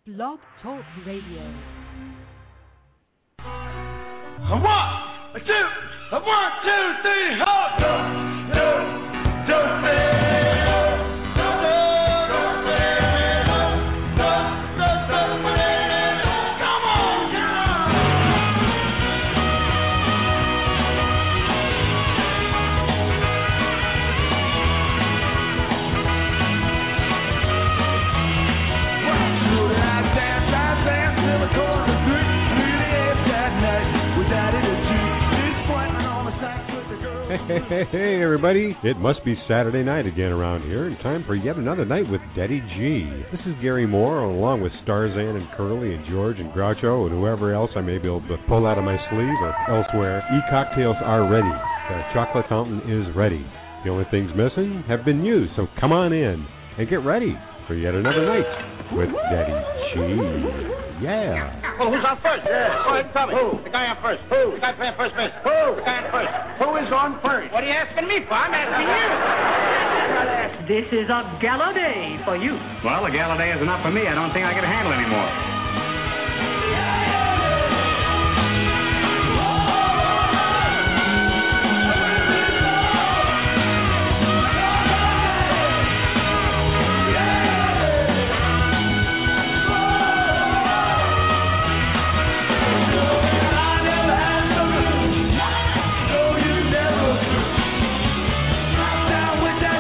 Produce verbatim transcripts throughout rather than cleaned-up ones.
Blog Talk Radio. A one, a two, a one, two, three, ho! Two, two, two, three. Hey, hey, hey, everybody. It must be Saturday night again around here, and time for yet another night with Daddy G. This is Gary Moore, along with Starzan and Curly and George and Groucho and whoever else I may be able to pull out of my sleeve or elsewhere. E-cocktails are ready. The chocolate fountain is ready. The only things missing have been used, so come on in and get ready for yet another night with Daddy G. Yeah. Well, who's on first? Yeah. Go ahead and tell me. Who? The guy on first. Who? The guy playing first base. Who? The guy on first. Who is on first? What are you asking me for? I'm asking you. This is a gala day for you. Well, a gala day is enough for me. I don't think I can handle anymore.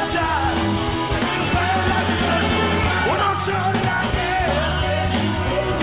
Well, don't you like it?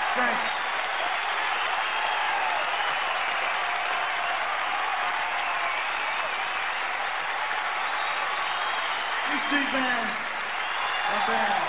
Thanks. E Street Band. My band.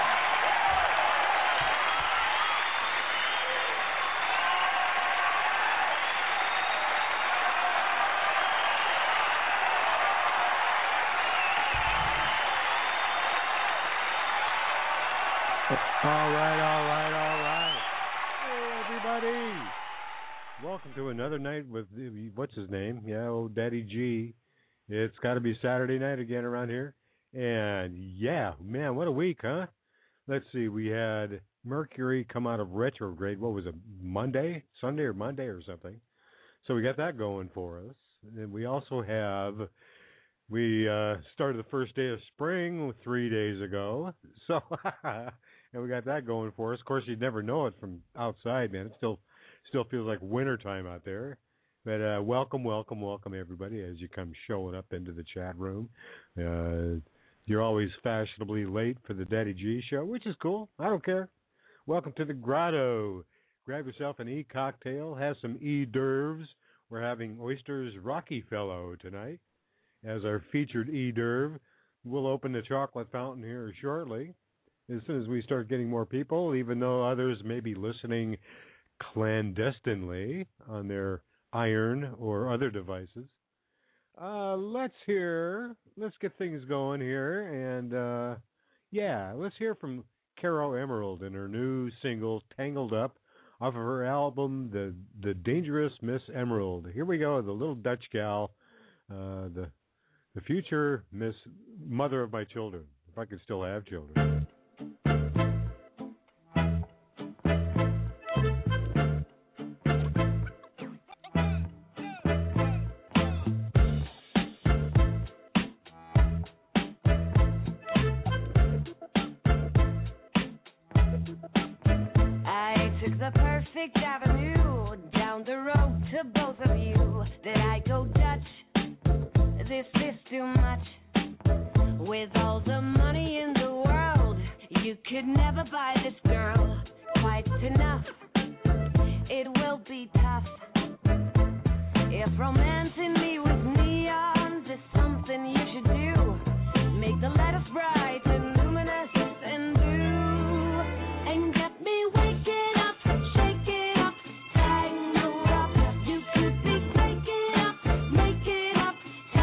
All right, all right, all right. Hey, everybody. Welcome to another night with, what's his name? Yeah, old Daddy G. It's got to be Saturday night again around here. And, yeah, man, what a week, huh? Let's see, we had Mercury come out of retrograde. What was it, Monday? Sunday or Monday or something. So we got that going for us. And we also have... We uh, started the first day of spring three days ago, so and we got that going for us. Of course, you'd never know it from outside, man. It still still feels like wintertime out there. But uh, welcome, welcome, welcome, everybody, as you come showing up into the chat room. Uh, you're always fashionably late for the Daddy G show, which is cool. I don't care. Welcome to the Grotto. Grab yourself an E-cocktail, have some E-d'oeuvres. We're having Oysters Rocky Fellow tonight. As our featured hors d'oeuvre. We'll open the chocolate fountain here shortly, as soon as we start getting more people, even though others may be listening clandestinely on their iron or other devices. Uh, let's hear, let's get things going here, and uh, yeah, let's hear from Caro Emerald and her new single, Tangled Up, off of her album, The the Dangerous Miss Emerald. Here we go, the little Dutch gal, uh, the The future Miss Mother of my children, if I could still have children. I took the perfect avenue down the road to both of you. Did I go Dutch? This is too much. With all the money in the world, you could never buy this girl quite enough. It will be tough. If romancing me with neons is something you should do, make the letters bright and luminous and blue, and get me waking up, shaking up, tangled up. You could be waking up, making up.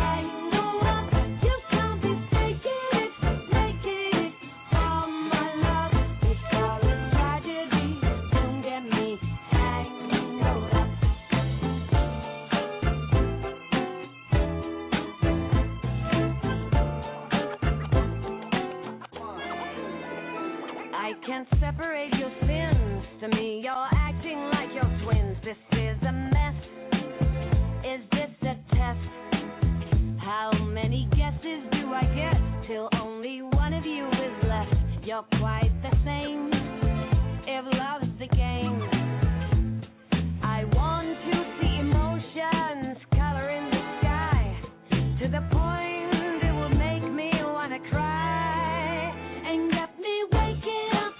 Separate your sins. To me, you're acting like your twins. This is a mess. Is this a test? How many guesses do I get till only one of you is left? You're quite the same. If love is the game, I want to see emotions color in the sky to the point it will make me wanna cry and get me waking up.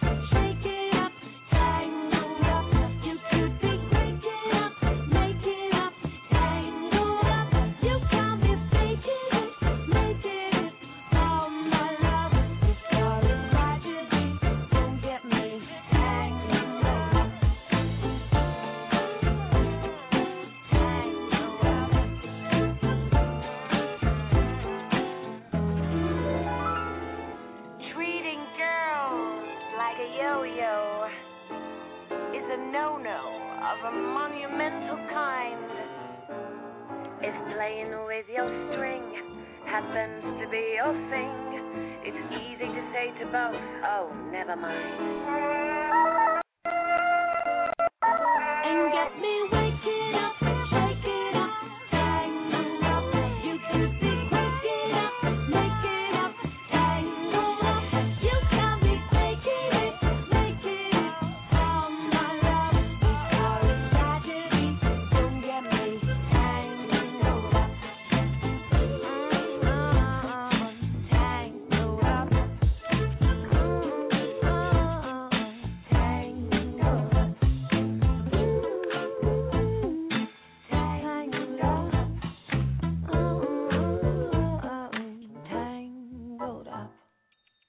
Of a monumental kind. If playing with your string happens to be your thing, it's easy to say to both, oh, never mind. And get me waking up, shaking up, tangled up. You could be waking up, making up, tangled up. You can be taking it, making it, all my love.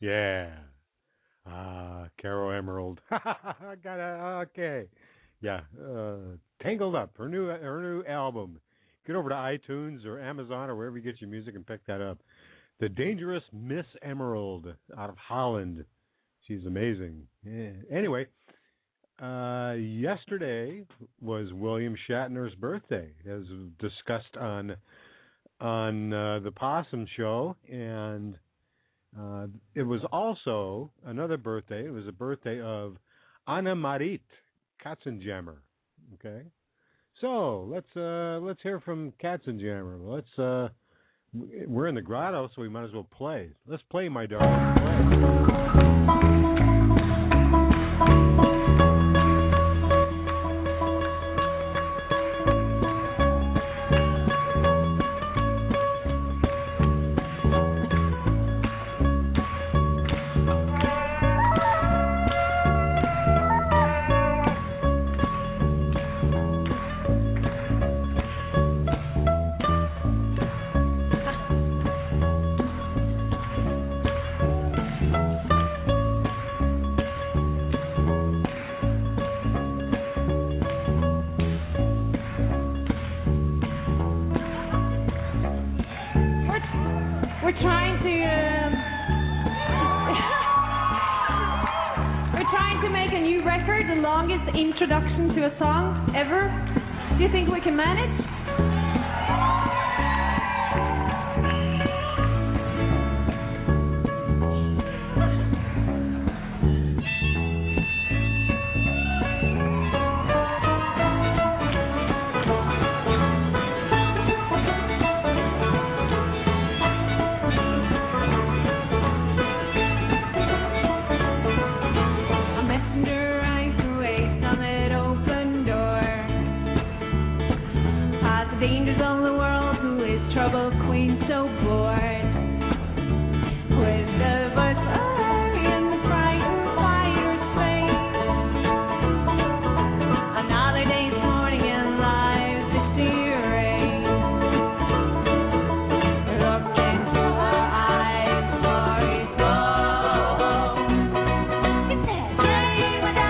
Yeah. Ah, Caro Emerald. I got it. Okay. Yeah. Uh, Tangled Up, her new her new album. Get over to iTunes or Amazon or wherever you get your music and pick that up. The Dangerous Miss Emerald out of Holland. She's amazing. Yeah. Anyway, uh, yesterday was William Shatner's birthday, as discussed on on uh, the Possum Show, and uh, it was also another birthday. It was a birthday of Anna Marit Katzenjammer. Okay, so let's uh, let's hear from Katzenjammer. Let's uh, we're in the grotto, so we might as well play. Let's play, my darling. Play. Introduction to a song ever. Do you think we can manage? With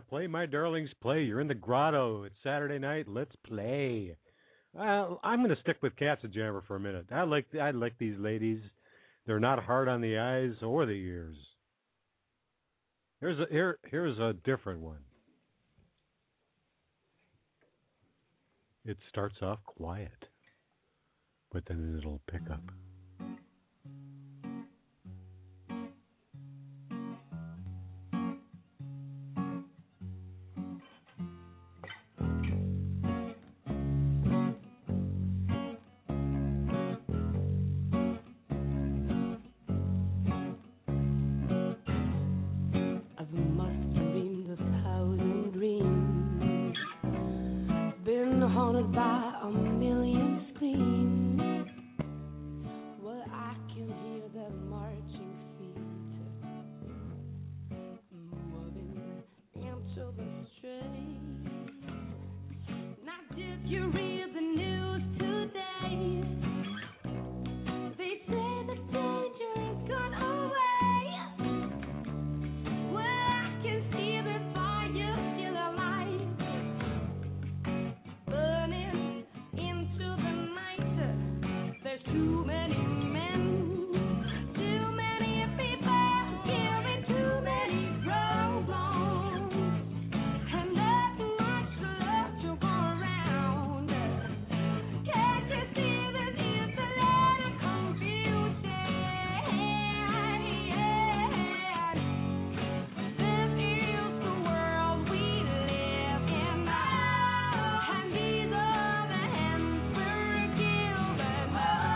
play, my darlings, play. You're in the grotto. It's Saturday night. Let's play. Well, I'm going to stick with Katzenjammer for a minute. I like I like these ladies. They're not hard on the eyes or the ears. Here's a here here's a different one. It starts off quiet, but then it'll pick up. Haunted by a million screams. Well, I can hear the marching feet moving into the street. Now, did you read the news today? They say the danger has gone away. Well, I can see the fire still alive. Too many men, too many people, killing too many problems, and not much love to go around. Can't you see this is a lot of confusion? This is the world we live in now, and these are the hands we're given.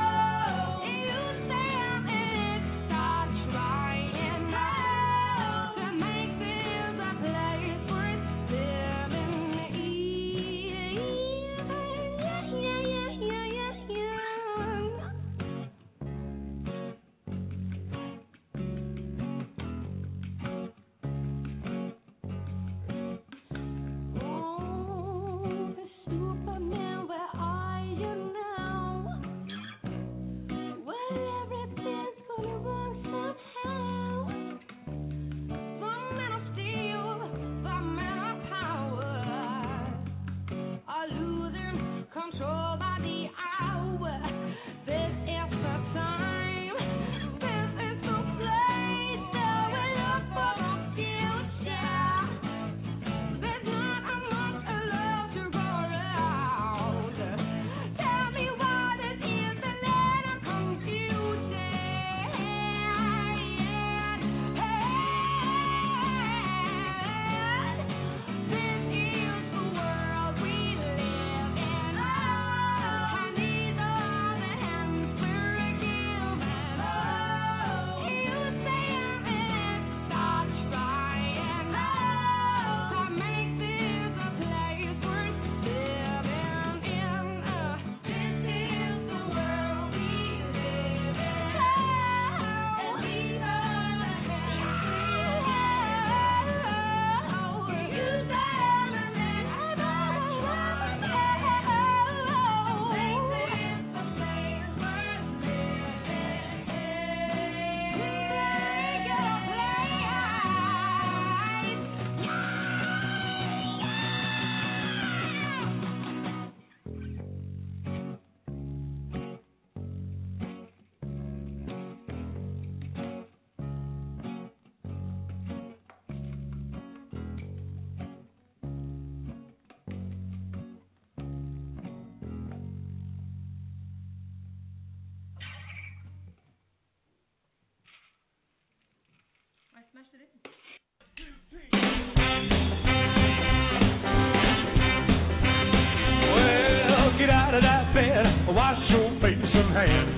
Well, get out of that bed, wash your face and hands.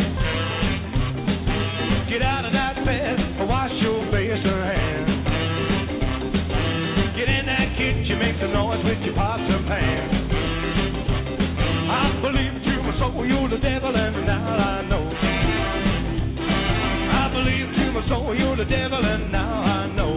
Get out of that bed, wash your face and hands. Get in that kitchen, make some noise with your pots and pans. I believe to my soul you're the devil, and now I know. I believe to my soul you're the devil, and now I know.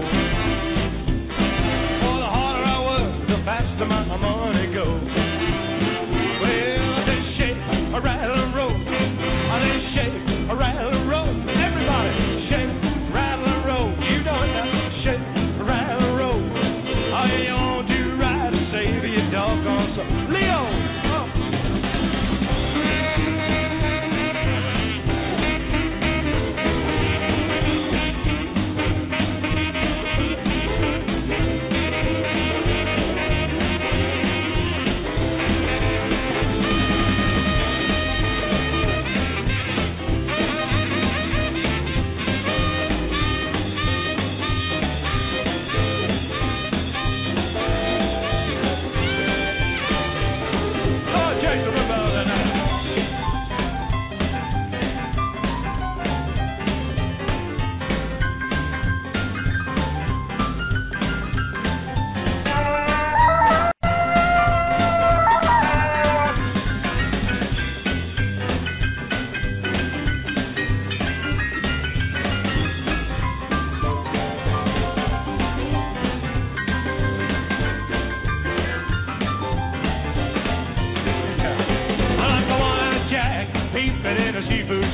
For the harder I work, the faster my money goes. Well, they shake, a rattle and roll. They shake, a rattle and roll. Everybody shake, rattle and roll. You know it now. Shake, rattle and roll. Oh, you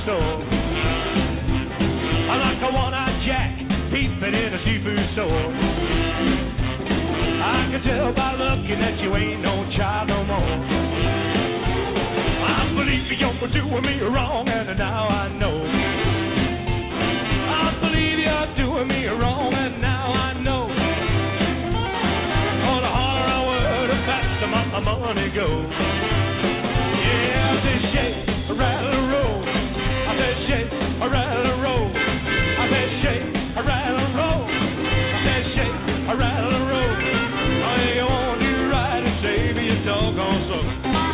store. I like a one-eyed Jack peeping in a seafood store. I can tell by looking that you ain't no child no more. I believe you're doing me wrong, and now I know. I believe you're doing me wrong, and now I know. Oh, the harder I work, the faster my, my money goes. Yeah, I said shake, rattle and roll. I said shake, rattle and roll. I said shake, rattle and roll. I said shake, rattle and roll. Oh, you won't do right and save me a doggone soul.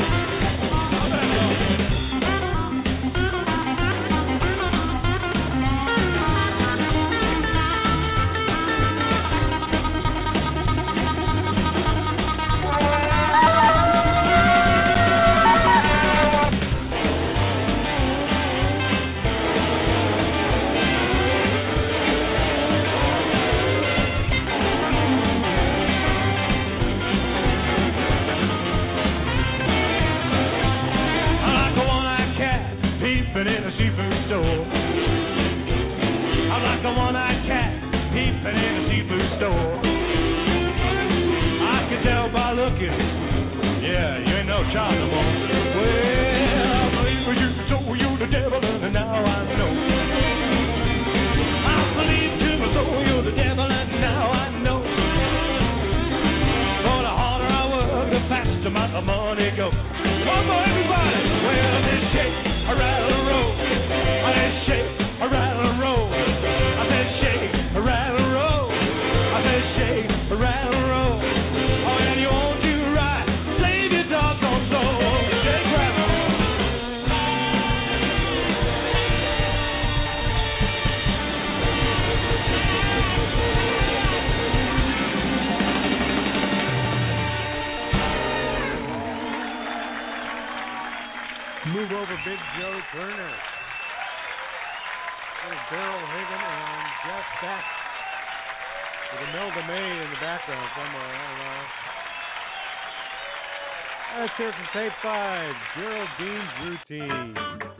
Here from tape five, Geraldine's Routine.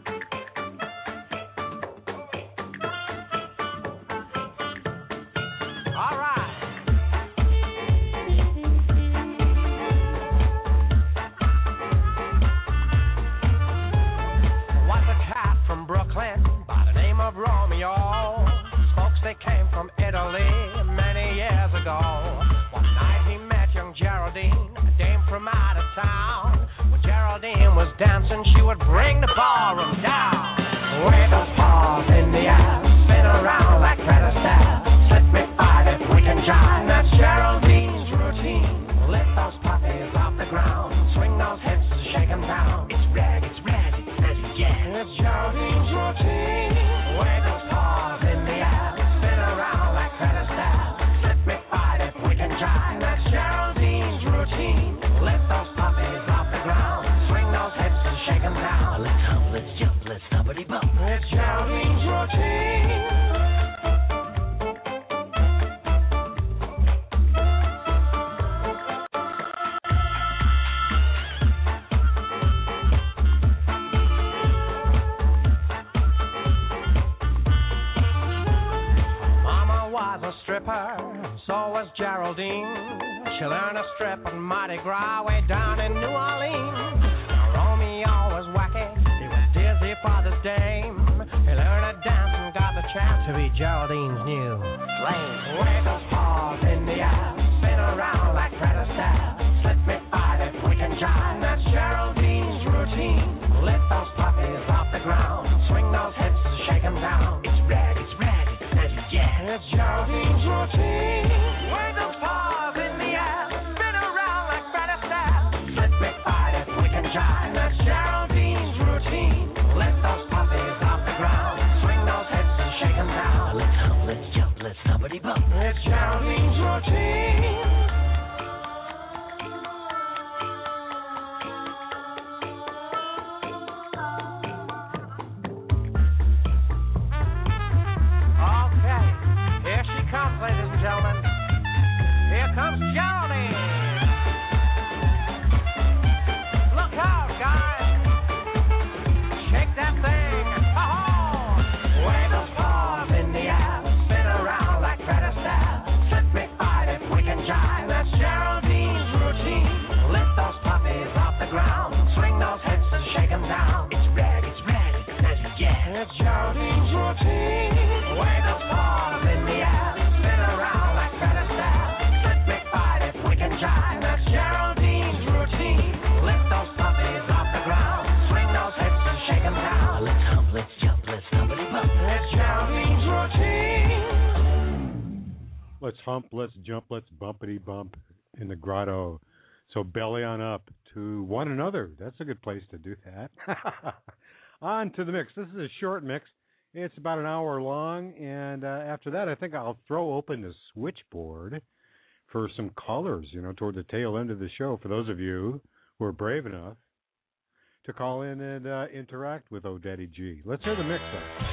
All right. Was a cat from Brooklyn by the name of Romeo. Folks, they came from Italy many years ago. One night he met young Geraldine, a dame from out of town. Geraldine was dancing, she would bring the ballroom down. Wave those paws in the air, spin around like carousel. Let me fight if we can jive. That's Geraldine's routine. Lift those puppies off the ground, swing those hips and shake them down. It's rag, it's rag, it's steady, yeah. It's Geraldine's routine. Wave those paws in the air, spin around like carousel. Let me fight if we can jive. That's Geraldine's routine. Lift those puppies off the ground. Shake 'em down. Let's hop, let's jump, let's stubbity bump. It's Geraldine's routine. Mama was a stripper, so was Geraldine. She learned to strip on Mardi Gras way down in New Orleans. Romeo was wacky, he was dizzy for this dame. He learned to dance and got the chance to be Geraldine's new flame. Wave those paws in the air, spin around like carousel. Slip me fight if we can jive. That's Geraldine's routine. Lift those puppies off the ground, swing those hips and shake 'em down. It's rad, it's rad, it's steady, yeah. It's Geraldine's routine. Wave those paws in the air, spin around like carousel. Slip me fight if we can jive. That's Geraldine's routine. Lift those puppies off the ground, swing those hips and shake 'em down. Let's hop, let's jump, let's stubbity bump. It's Geraldine's routine. Geraldine's routine. Wave those paws in the air, spin around like carousel. Let me fight if we can try. That's Geraldine's routine. Lift those puppies off the ground, swing those hips and shake them down. Let's hump, let's jump, let's humpity bump. That's Geraldine's routine. Let's hump, let's jump, let's bumpity bump in the grotto. So belly on up to one another. That's a good place to do that. On to the mix. This is a short mix. It's about an hour long, and uh, after that, I think I'll throw open the switchboard for some callers, you know, toward the tail end of the show, for those of you who are brave enough to call in and uh, interact with Oh Daddy G. Let's hear the mix up.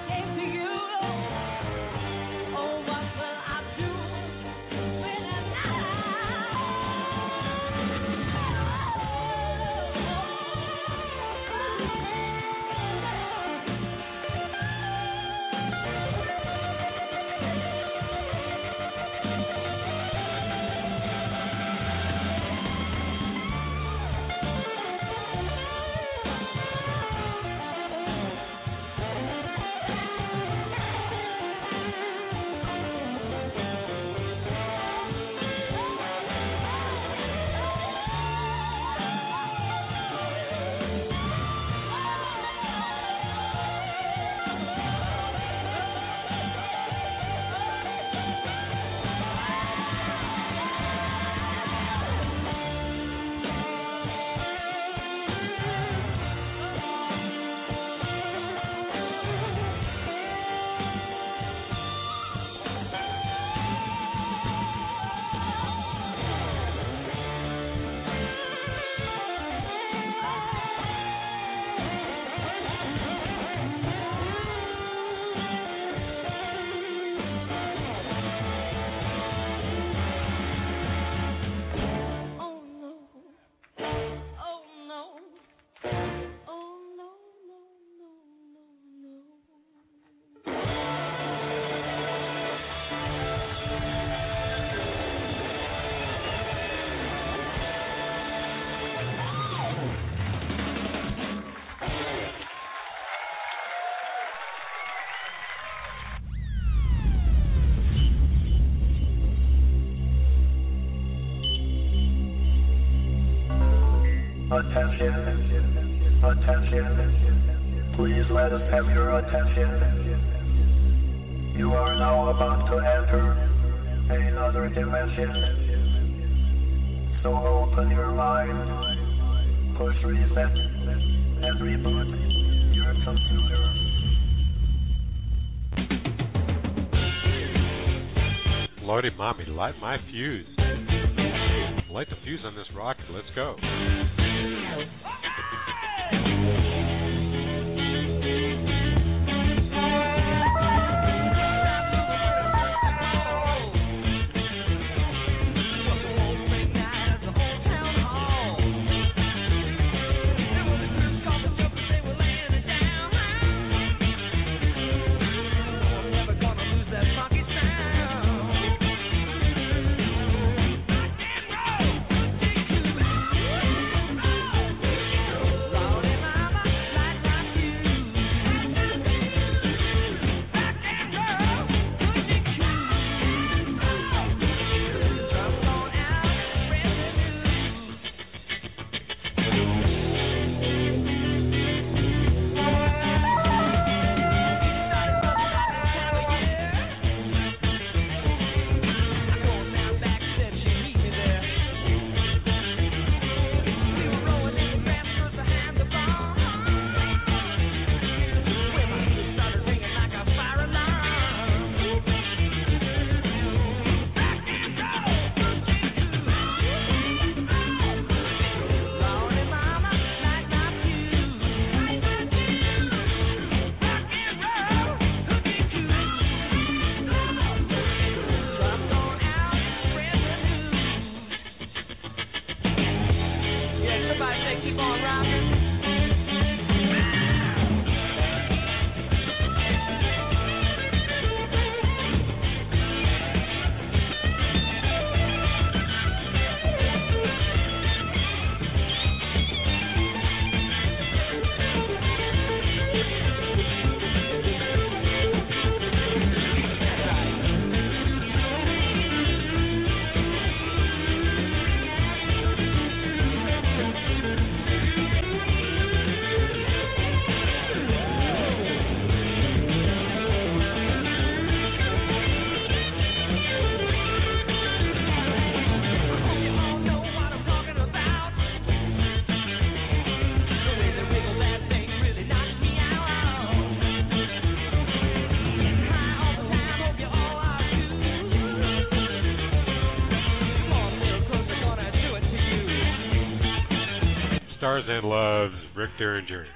Oh, what will I do when I Attention, attention, please let us have your attention. You are now about to enter another dimension. So open your mind, push reset, and reboot your computer. Lordy mommy, light my fuse. Light the fuse on this rocket. Let's go. Tarzan loves Rick Derringer.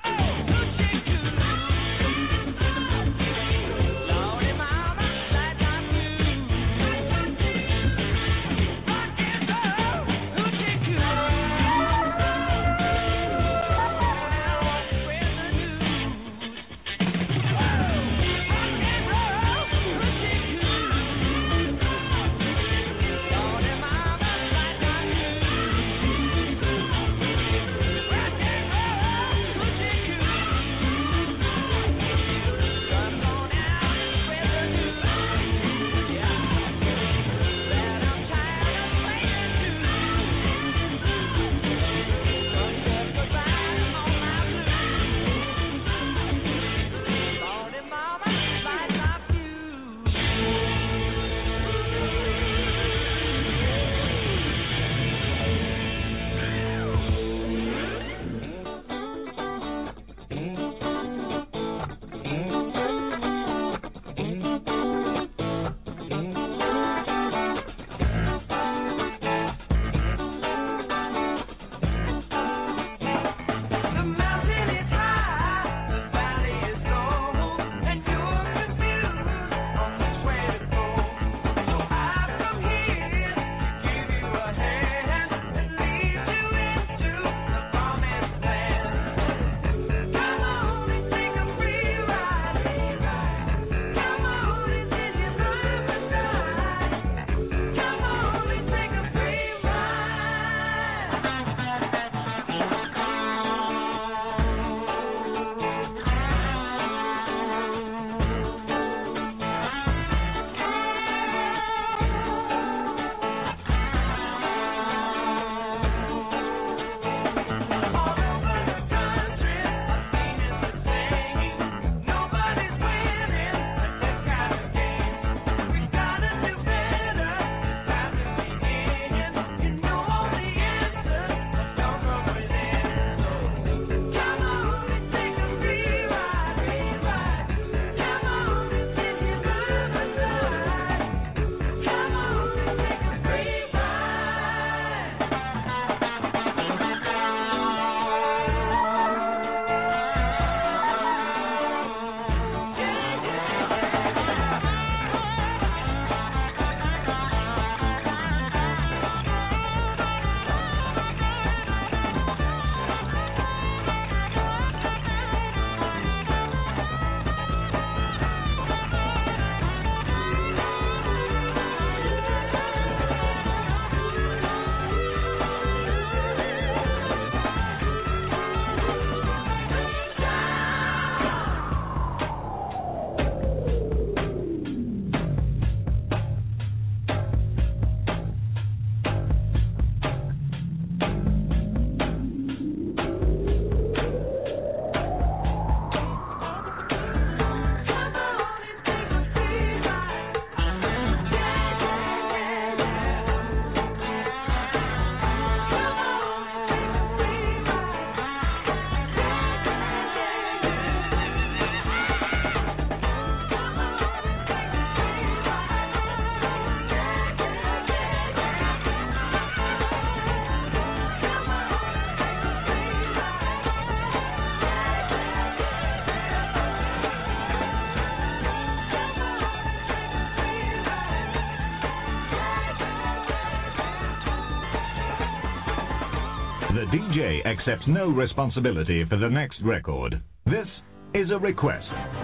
D J accepts no responsibility for the next record. This is a request.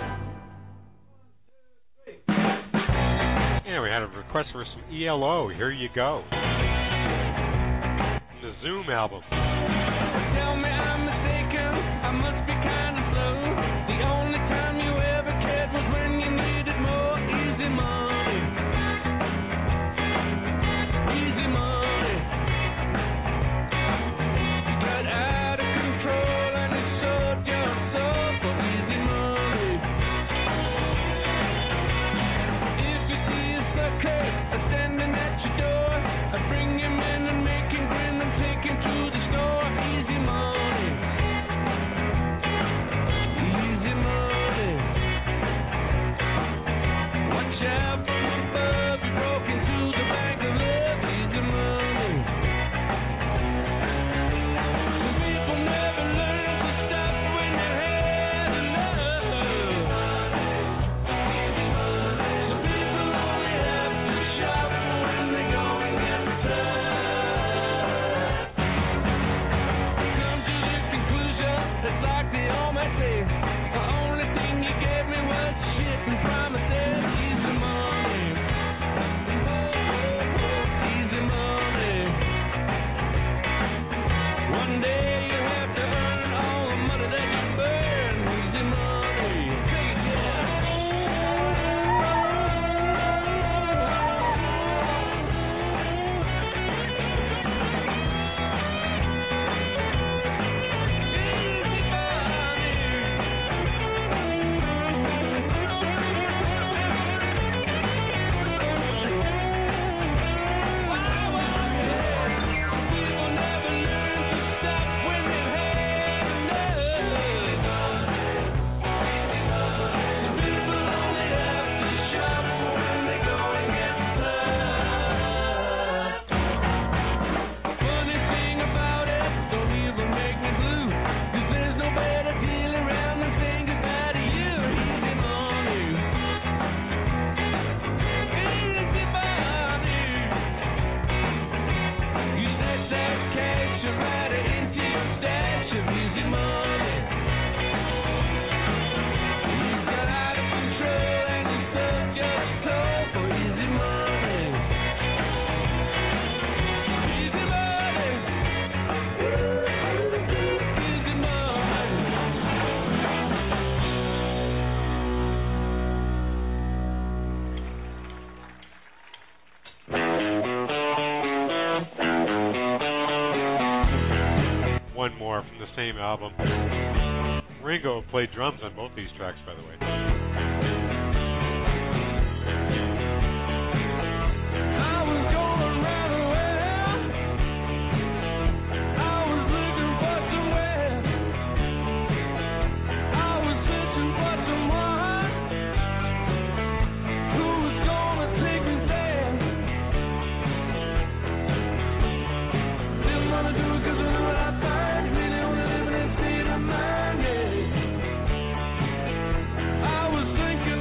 Yeah, we had a request for some E L O. Here you go. The Zoom album. Tell me I'm mistaken, I must be kind of slow. The only time you ever cared was when you needed more. Easy money, easy money. You got out of control and you sold your soul for easy money. If you see a sucker standing at your door, I bring him in and make him grin and take him to the store. Easy money, easy money. Watch out from above, you broke into the bank of love. Easy money. Some people never learn to stop when they're had enough. Some people only have to shop when they're going at tough. Come to the conclusion, it's like they always say. The only thing you gave me was shit and promises. Easy money, easy money. One day you have to earn all the money that you burn. Easy money. Take it People never learn to stop when they've had enough. Some people only have to shop when they're going at tough. Funny thing about it, don't even make me blue, 'cause there's no better deal around than saying goodbye to you. Easy money, easy money. You snatch that cash and ride it into your stash of easy money. You got out of control and you stuck your toe for easy money. Easy money, easy money. One more from the same album. Ringo played drums on both these tracks, by the way. I was gonna run away. I was looking for somewhere. I was searching for someone who was gonna take me there. Didn't wanna do it 'cause I knew what I'd find. Really wanna live in that state of mind, yeah. I was thinking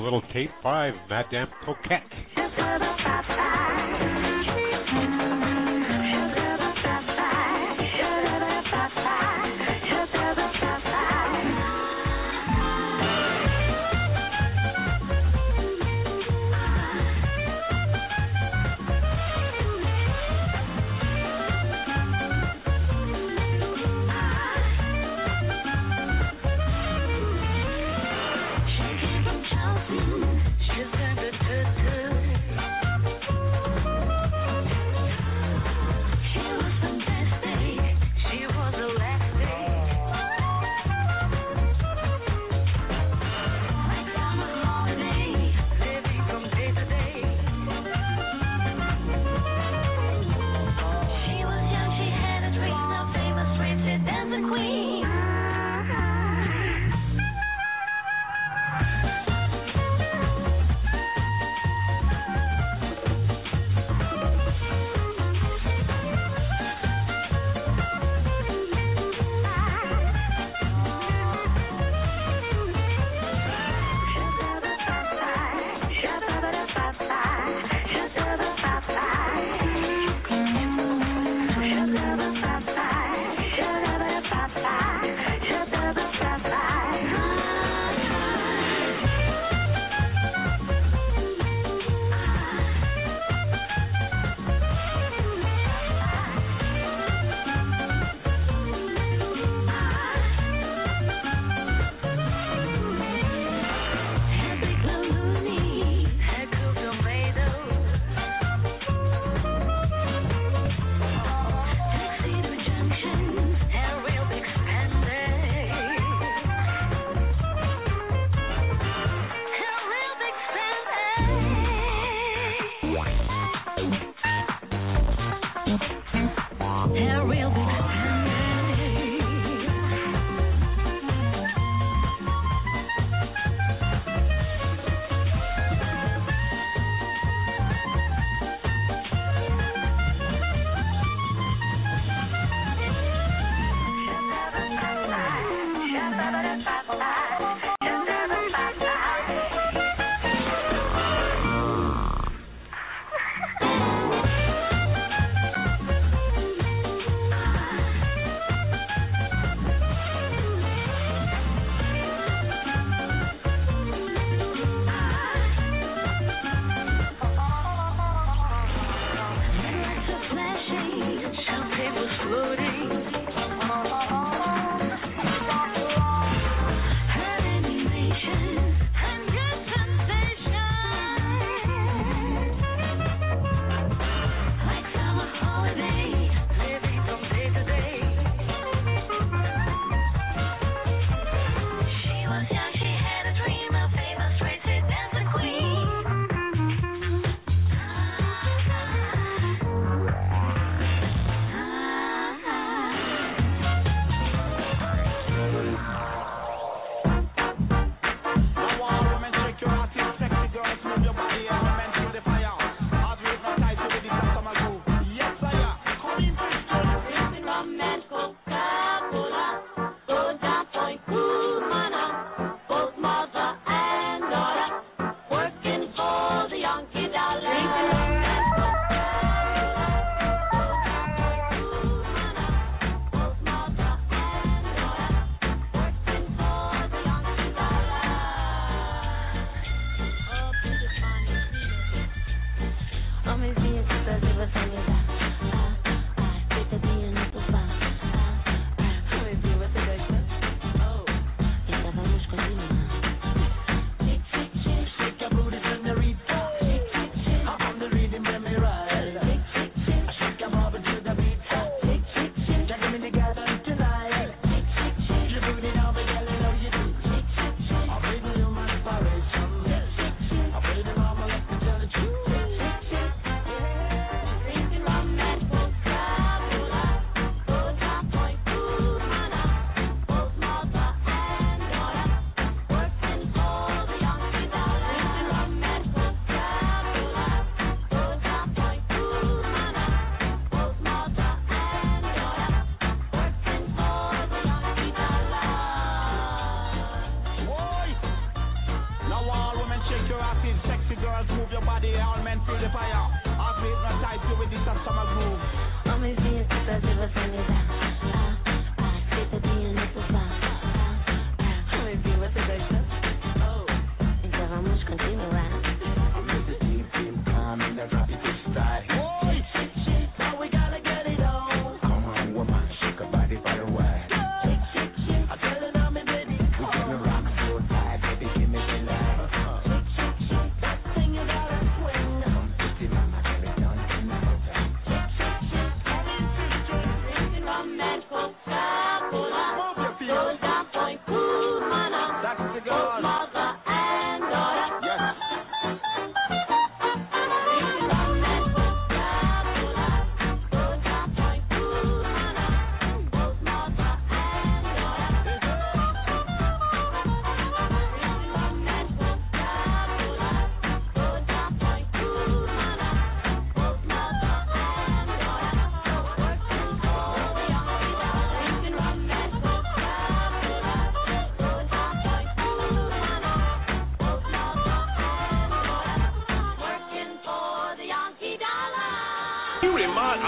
little tape five, That Damn Coquette. She's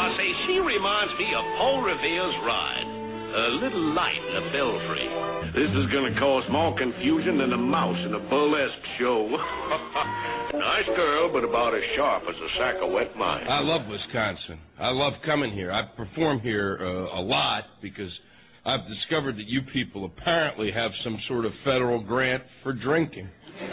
I'll say she reminds me of Paul Revere's Ride. A little light in a belfry. This is going to cause more confusion than a mouse in a burlesque show. Nice girl, but about as sharp as a sack of wet mice. I love Wisconsin. I love coming here. I perform here uh, a lot because I've discovered that you people apparently have some sort of federal grant for drinking.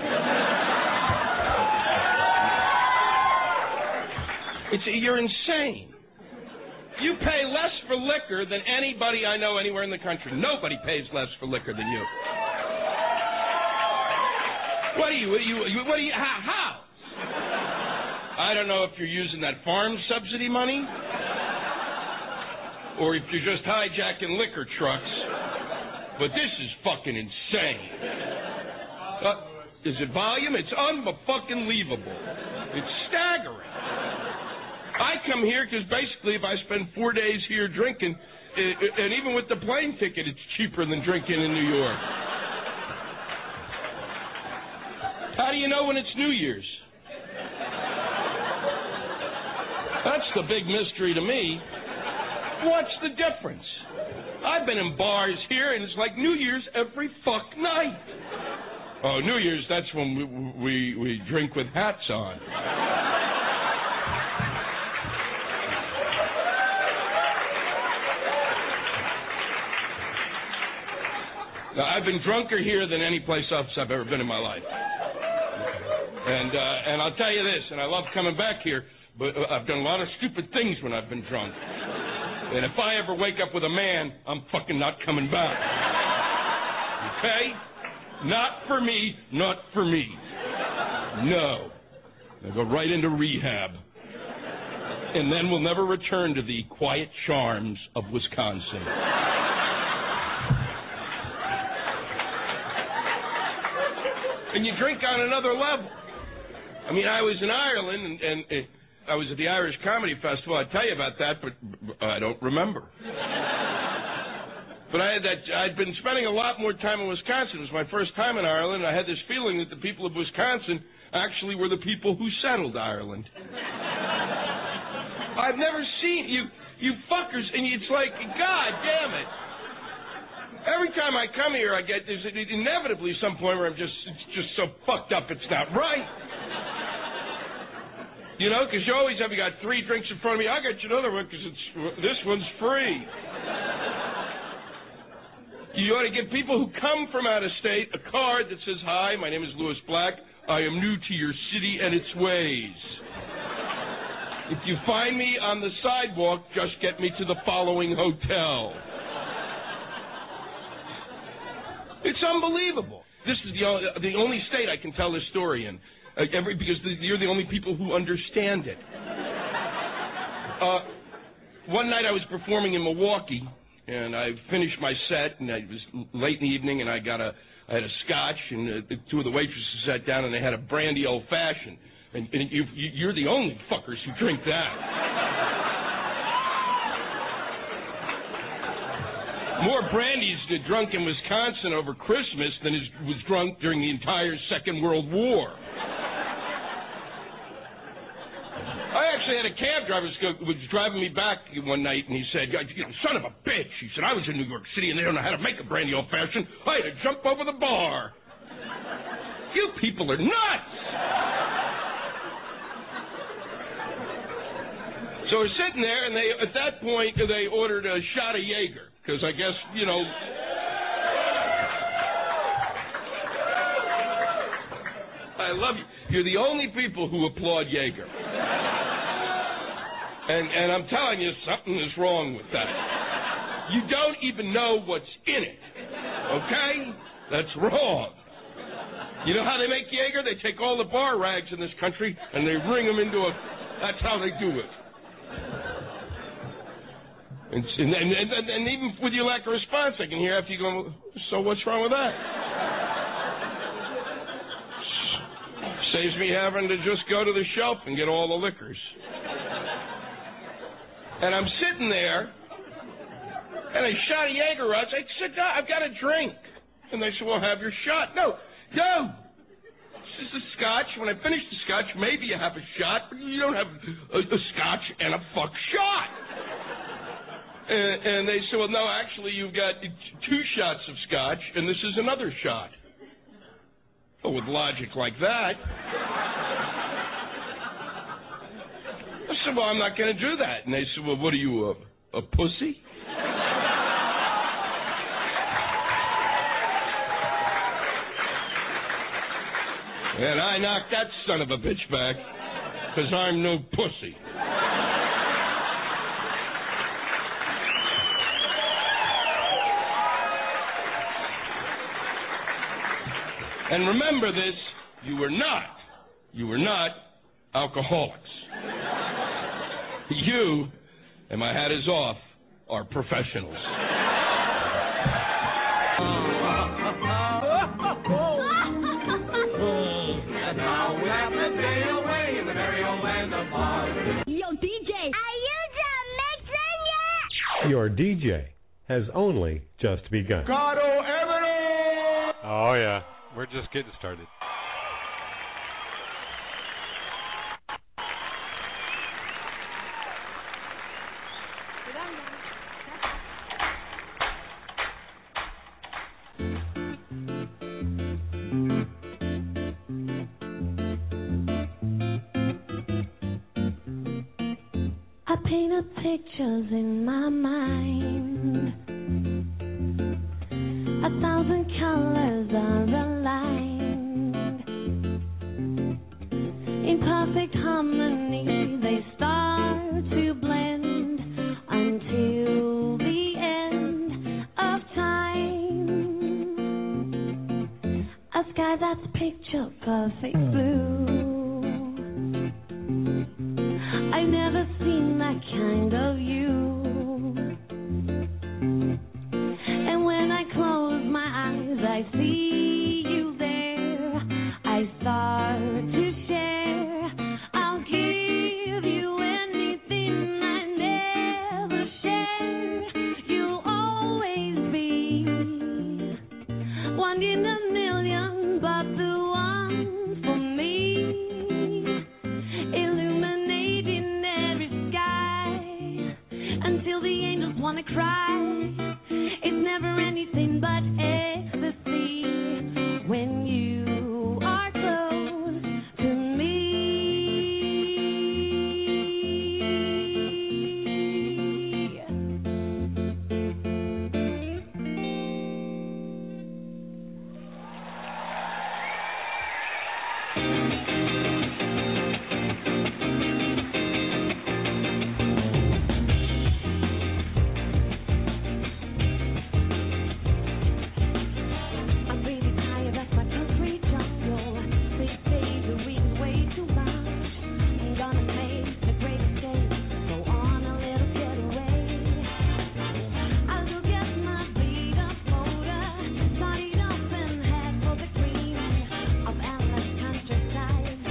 It's, you're insane. You pay less for liquor than anybody I know anywhere in the country. Nobody pays less for liquor than you. What are you, what are you, what are you, how, how? I don't know if you're using that farm subsidy money or if you're just hijacking liquor trucks, but this is fucking insane. Uh, is it volume? It's un-fucking-leavable. It's staggering. I come here because basically if I spend four days here drinking, and even with the plane ticket, it's cheaper than drinking in New York. How do you know when it's New Year's? That's the big mystery to me. What's the difference? I've been in bars here, and it's like New Year's every fuck night. Oh, New Year's, that's when we, we, we drink with hats on. Now, I've been drunker here than any place else I've ever been in my life. And uh, and I'll tell you this, and I love coming back here, but I've done a lot of stupid things when I've been drunk. And if I ever wake up with a man, I'm fucking not coming back. Okay? Not for me, not for me. No. I'll go right into rehab. And then we'll never return to the quiet charms of Wisconsin. And you drink on another level. I mean, I was in Ireland, and, and, and I was at the Irish Comedy Festival. I'd tell you about that, but I don't remember. But I had that. I'd been spending a lot more time in Wisconsin. It was my first time in Ireland, and I had this feeling that the people of Wisconsin actually were the people who settled Ireland. I've never seen you, you fuckers, and it's like, God damn it. Every time I come here, I get there's inevitably some point where I'm just it's just so fucked up it's not right. You know, because you always have you got three drinks in front of me. I got you another one because it's this one's free. You ought to give people who come from out of state a card that says, "Hi, my name is Louis Black. I am new to your city and its ways. If you find me on the sidewalk, just get me to the following hotel." It's unbelievable. This is the only, the only state I can tell this story in, uh, every, because the, you're the only people who understand it. Uh, one night I was performing in Milwaukee, and I finished my set, and it was late in the evening, and I got a, I had a scotch, and uh, two of the waitresses sat down, and they had a brandy old fashioned, and, and you, you're the only fuckers who drink that. More brandy's drunk in Wisconsin over Christmas than is, was drunk during the entire Second World War. I actually had a cab driver who was driving me back one night, and he said, "You know, son of a bitch," he said, "I was in New York City, and they don't know how to make a brandy old-fashioned. I had to jump over the bar." You people are nuts! So we're sitting there, and they at that point, they ordered a shot of Jaeger. Because I guess, you know, I love you. You're the only people who applaud Jaeger. And and I'm telling you, something is wrong with that. You don't even know what's in it. Okay? That's wrong. You know how they make Jaeger? They take all the bar rags in this country and they wring them into a... That's how they do it. And, and, and, and even with your lack of response, I can hear after you go, "So what's wrong with that?" Saves me having to just go to the shelf and get all the liquors. And I'm sitting there, and I shot a Jaeger out. I said, "No, I've got a drink." And they said, "Well, have your shot." No, no. This is a scotch. When I finish the scotch, maybe you have a shot, but you don't have a, a scotch and a fuck shot. And, and they said, well, no, actually, you've got two shots of scotch, and this is another shot. Well, with logic like that, I said, well, I'm not going to do that. And they said, well, what are you, a, a pussy? And I knocked that son of a bitch back, because I'm no pussy. And remember this, you were not, you were not alcoholics. You, and my hat is off, are professionals. Yo, D J! Are you done mixing yet? Your D J has only just begun. Caro Evidence! Oh, yeah. We're just getting started. I painted pictures in my mind. A thousand colors are aligned. In perfect harmony, they start to blend until the end of time. A sky that's picture perfect blue. I've never seen that kind of you. And when I close my eyes, I see you there. I start to share. I'll give you anything I never share. You'll always be one in a million, but the one for me. Illuminating every sky until the angels wanna cry. It's never anything but ecstasy when you are close to me. I'm really tired of my concrete jungle. These days are reading way too much. I'm gonna make the great escape. Go on a little getaway. I look at my beat up motor, start it up and head for the green of endless countryside.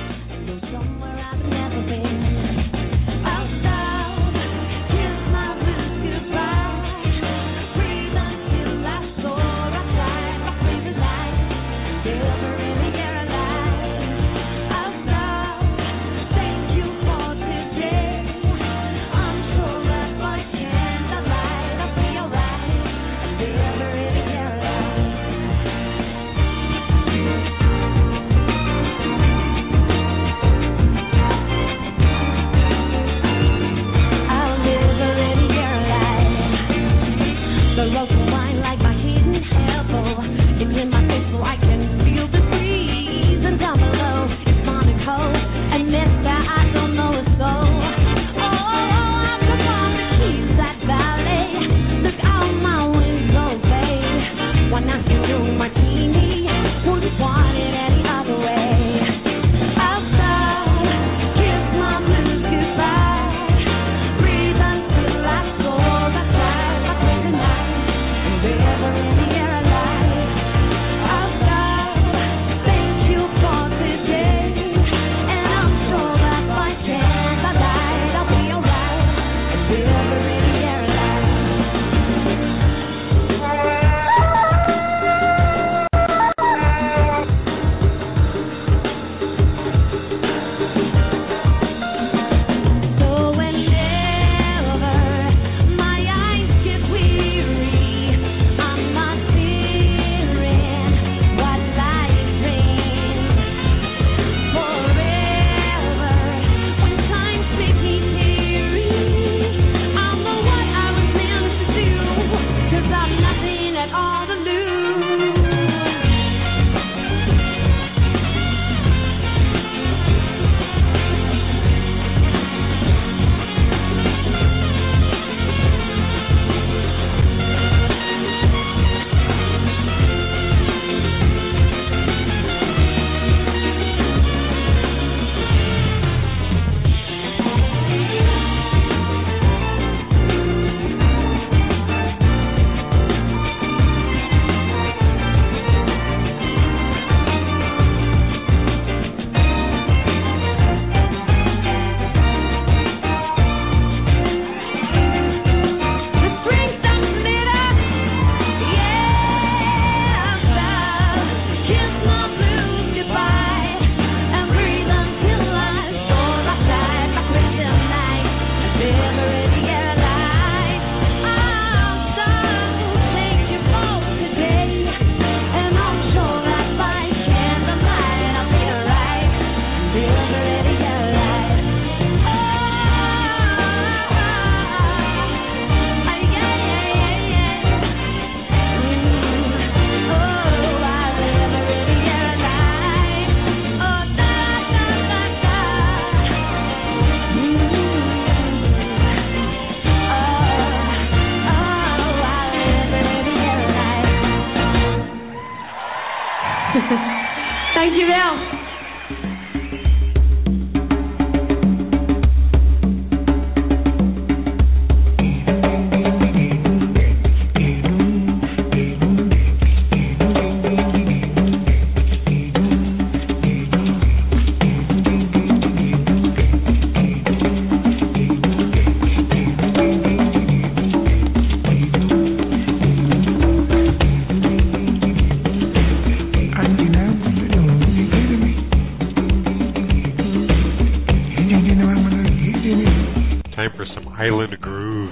time for some Island Groove.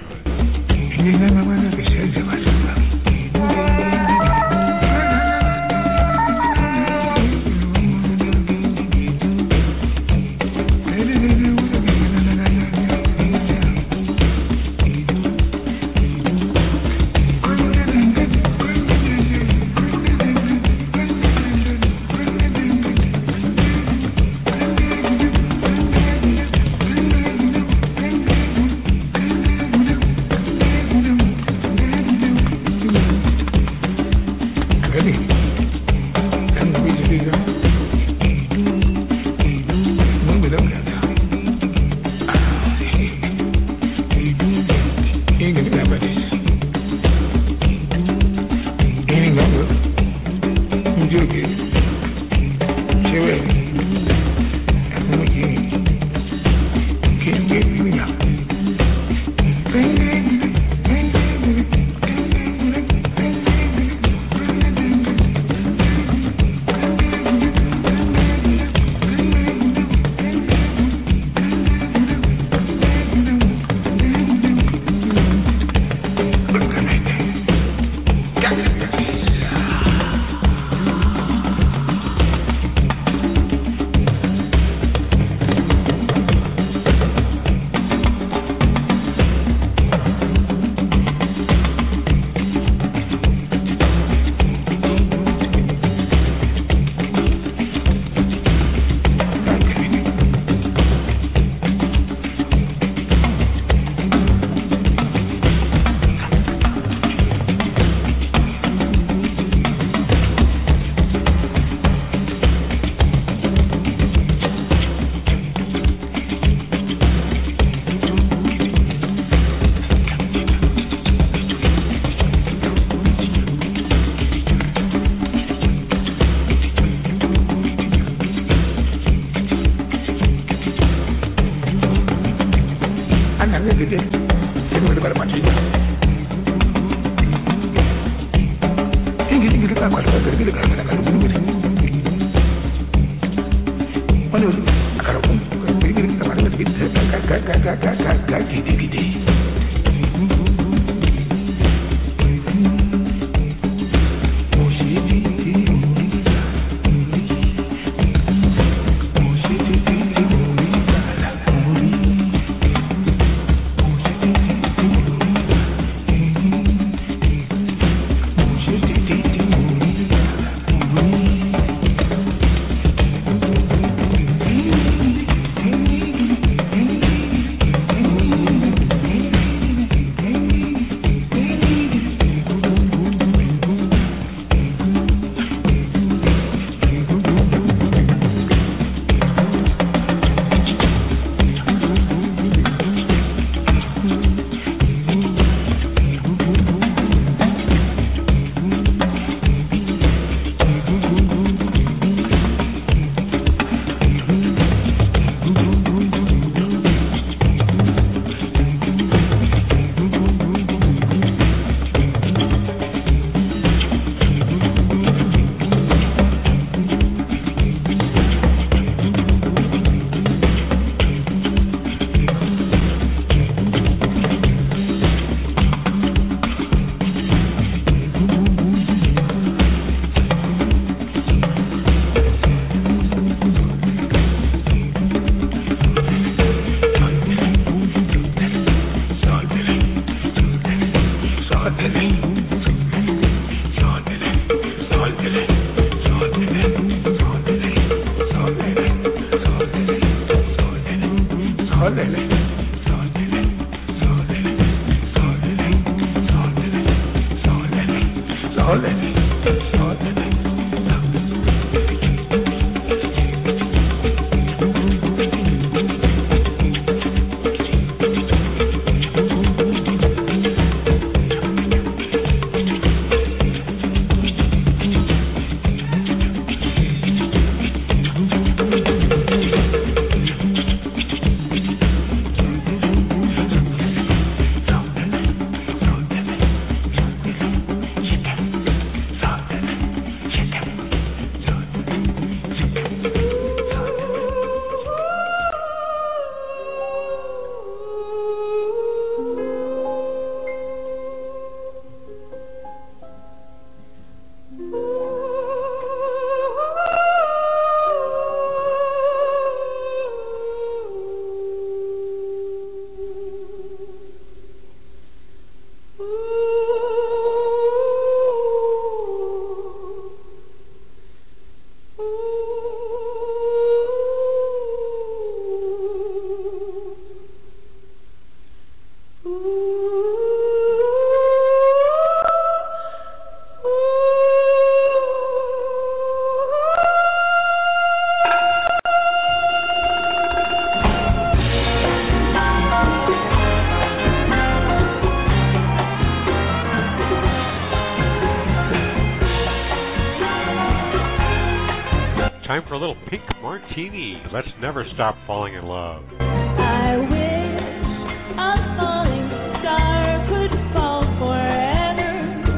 a little Pink Martini. Let's never stop falling in love. I wish a falling star could fall forever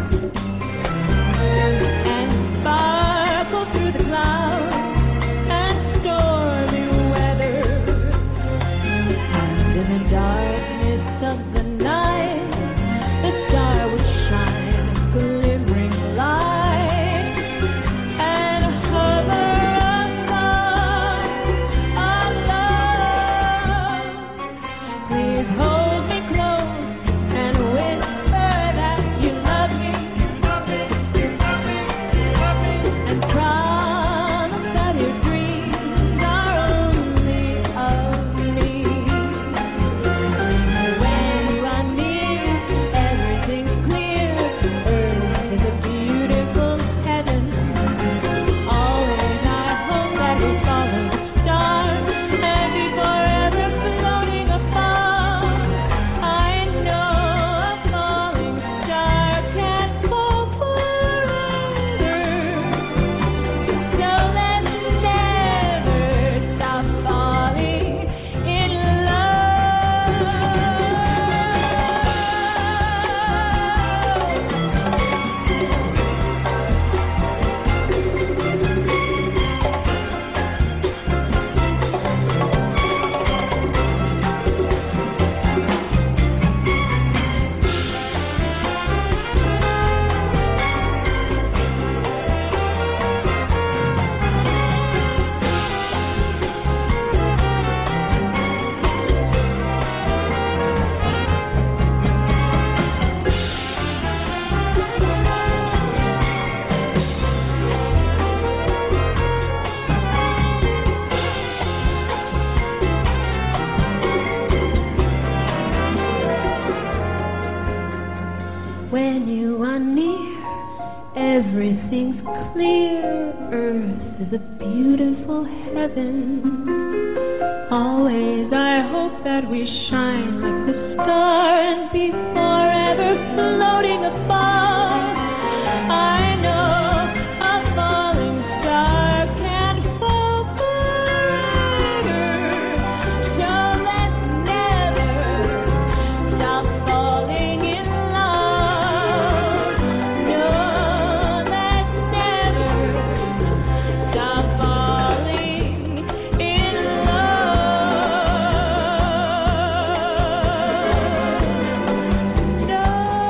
and sparkle through the clouds and stormy weather. And in the darkness of the night, the star would shine a glimmering light and hover above our love. Please hold me close and whisper that you love me, and promise that your dreams are only of me. When you are near, everything's clear. Earth is a beautiful heaven. Always I hope that we'll follow the stars and be forever floating above. I know a falling star can't fall forever, so let's never stop falling in love. When you are near, everything's clear. Earth is a beautiful heaven. Always I hope that we shine like the star and be forever floating above. I know a falling star can't fall forever, so let's never stop falling in love. No, let's never stop falling in love. No.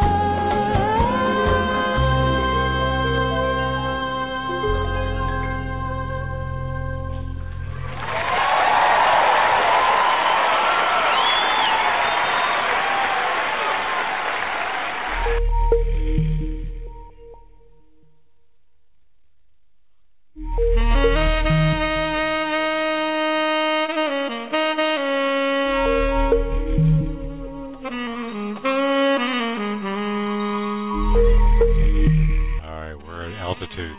All right, we're at altitude.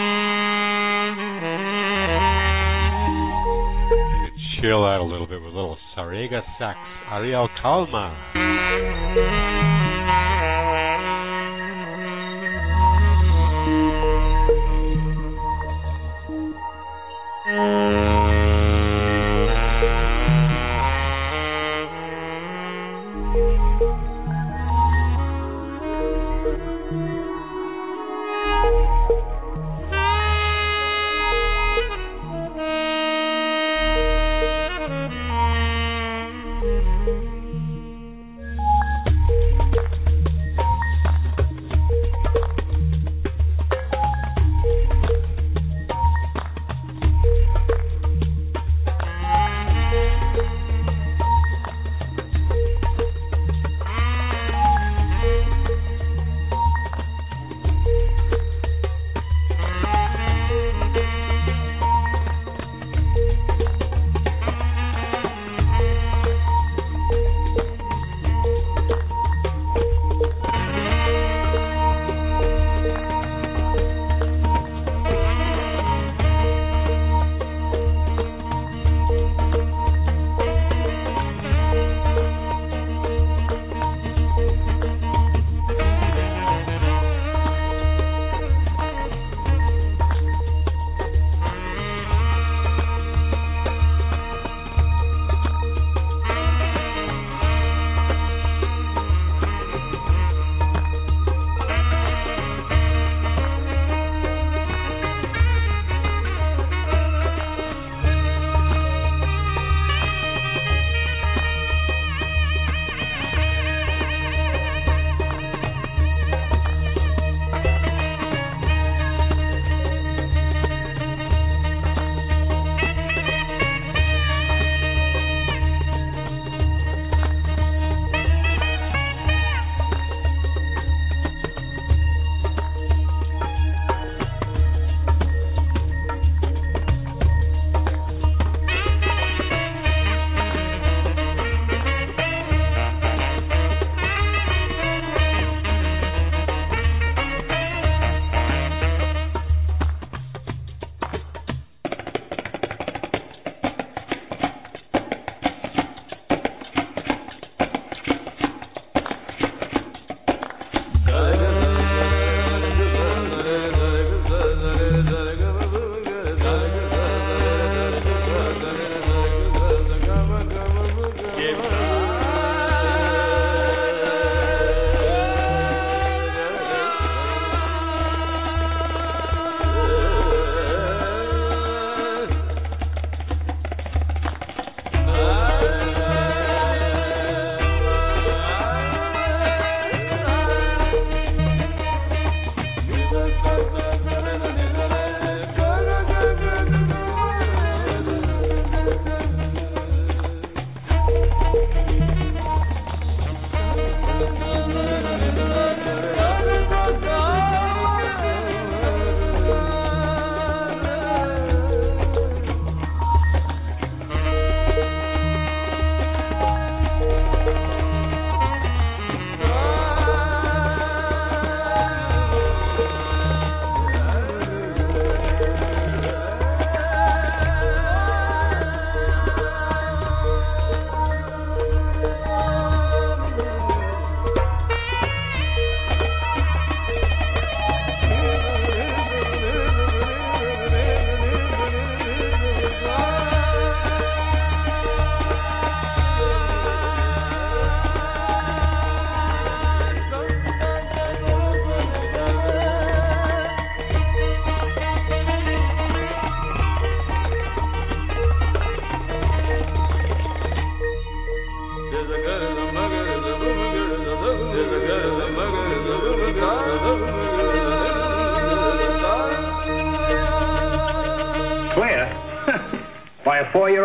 You can chill out a little bit with a little Sarega sax, Ariel Calma.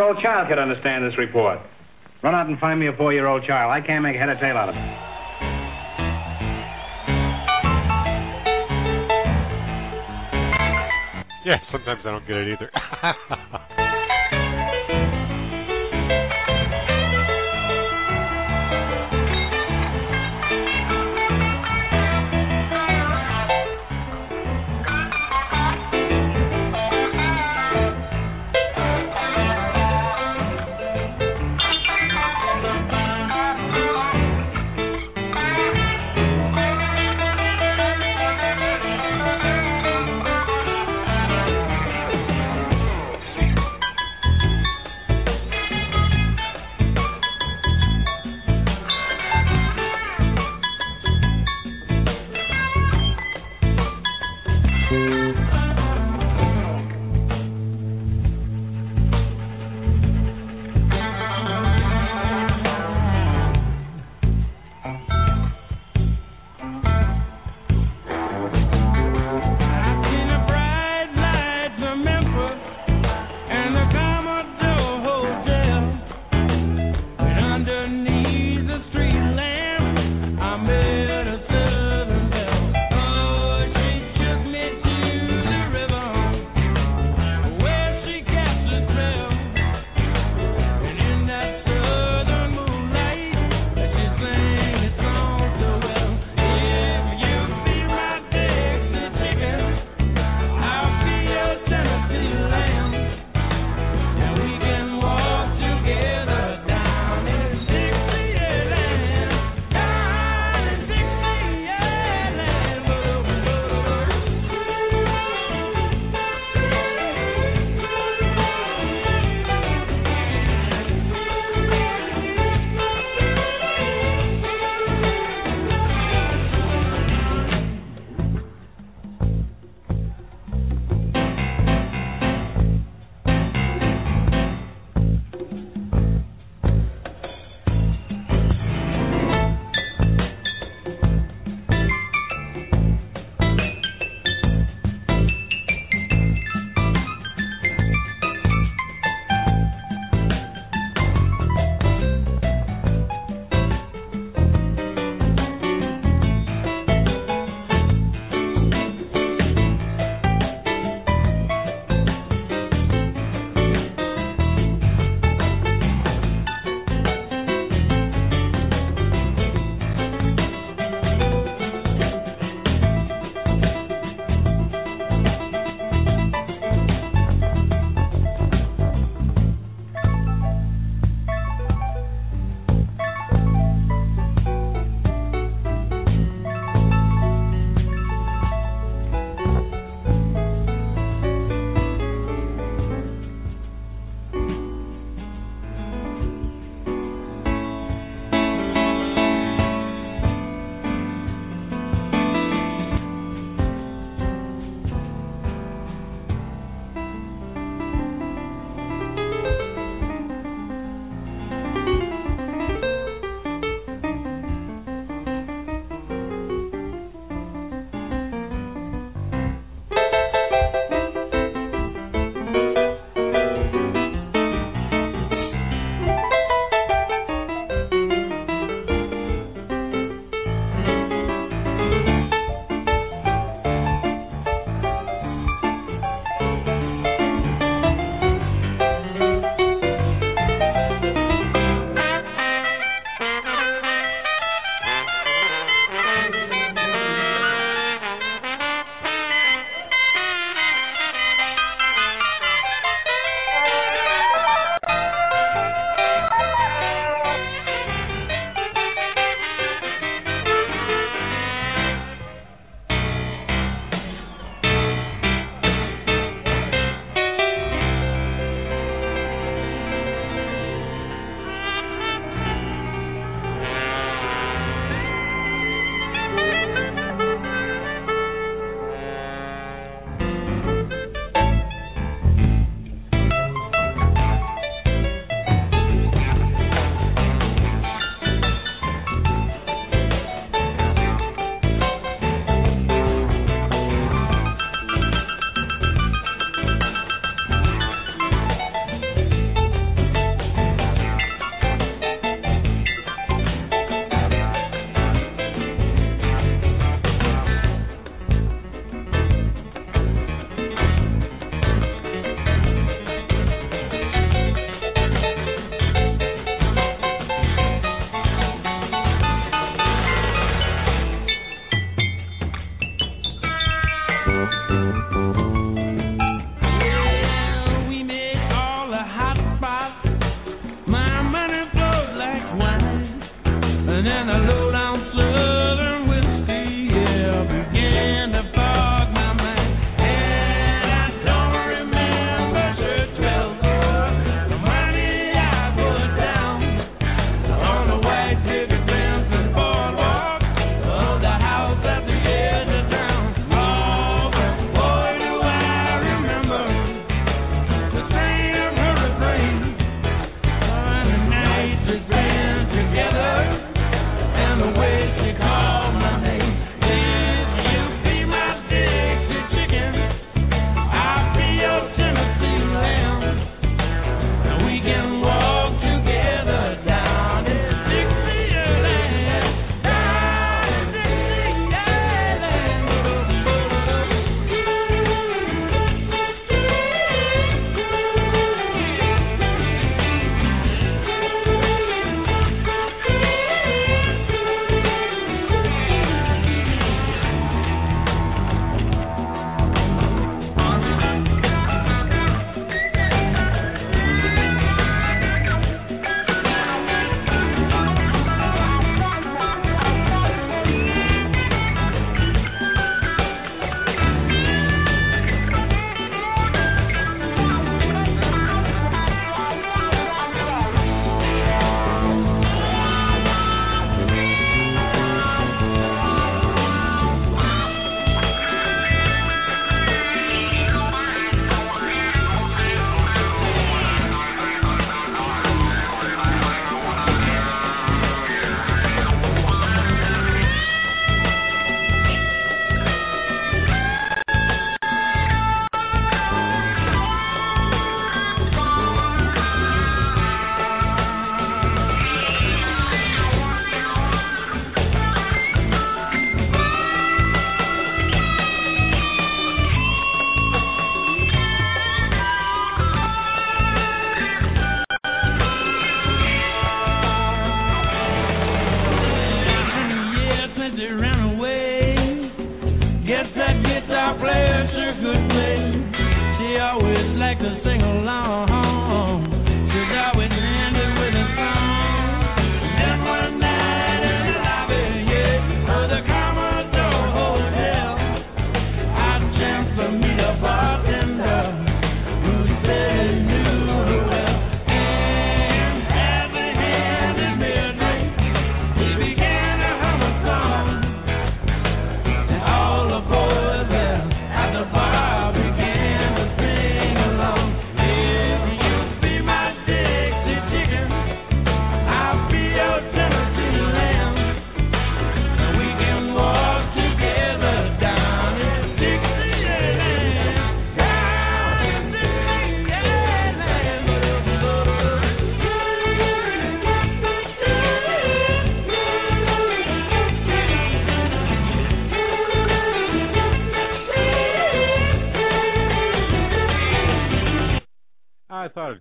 four-year-old child could understand this report. Run out and find me a four-year-old child. I can't make head or tail out of it. Yeah, sometimes I don't get it either.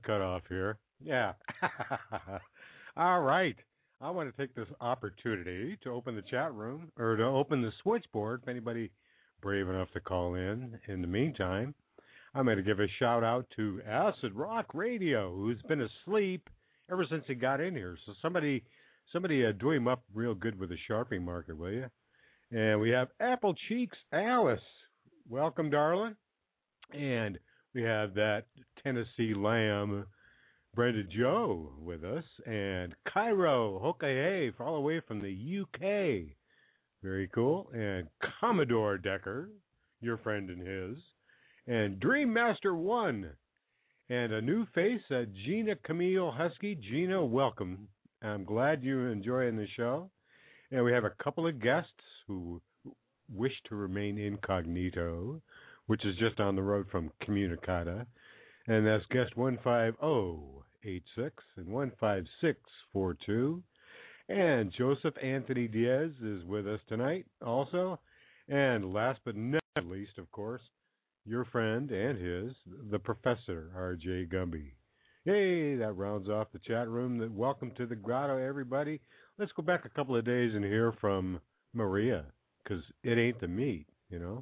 cut off here. Yeah. All right. I want to take this opportunity to open the chat room, or to open the switchboard, if anybody brave enough to call in. In the meantime, I'm going to give a shout-out to Acid Rock Radio, who's been asleep ever since he got in here. So somebody somebody uh, do him up real good with the Sharpie marker, will you? And we have Apple Cheeks Alice. Welcome, darling. And we have that Tennessee Lamb, Brenda Joe, with us. And Cairo Hokahe, all the way from the U K. Very cool. And Commodore Decker, your friend and his. And Dream Master One. And a new face, uh, Gina Camille Husky. Gina, welcome. I'm glad you're enjoying the show. And we have a couple of guests who wish to remain incognito, which is just on the road from Communicata. And that's guest one five zero eight six and one five six four two. And Joseph Anthony Diaz is with us tonight also. And last but not least, of course, your friend and his, the Professor, R J Gumby. Hey, that rounds off the chat room. Welcome to the grotto, everybody. Let's go back a couple of days and hear from Maria, because it ain't the meat, you know.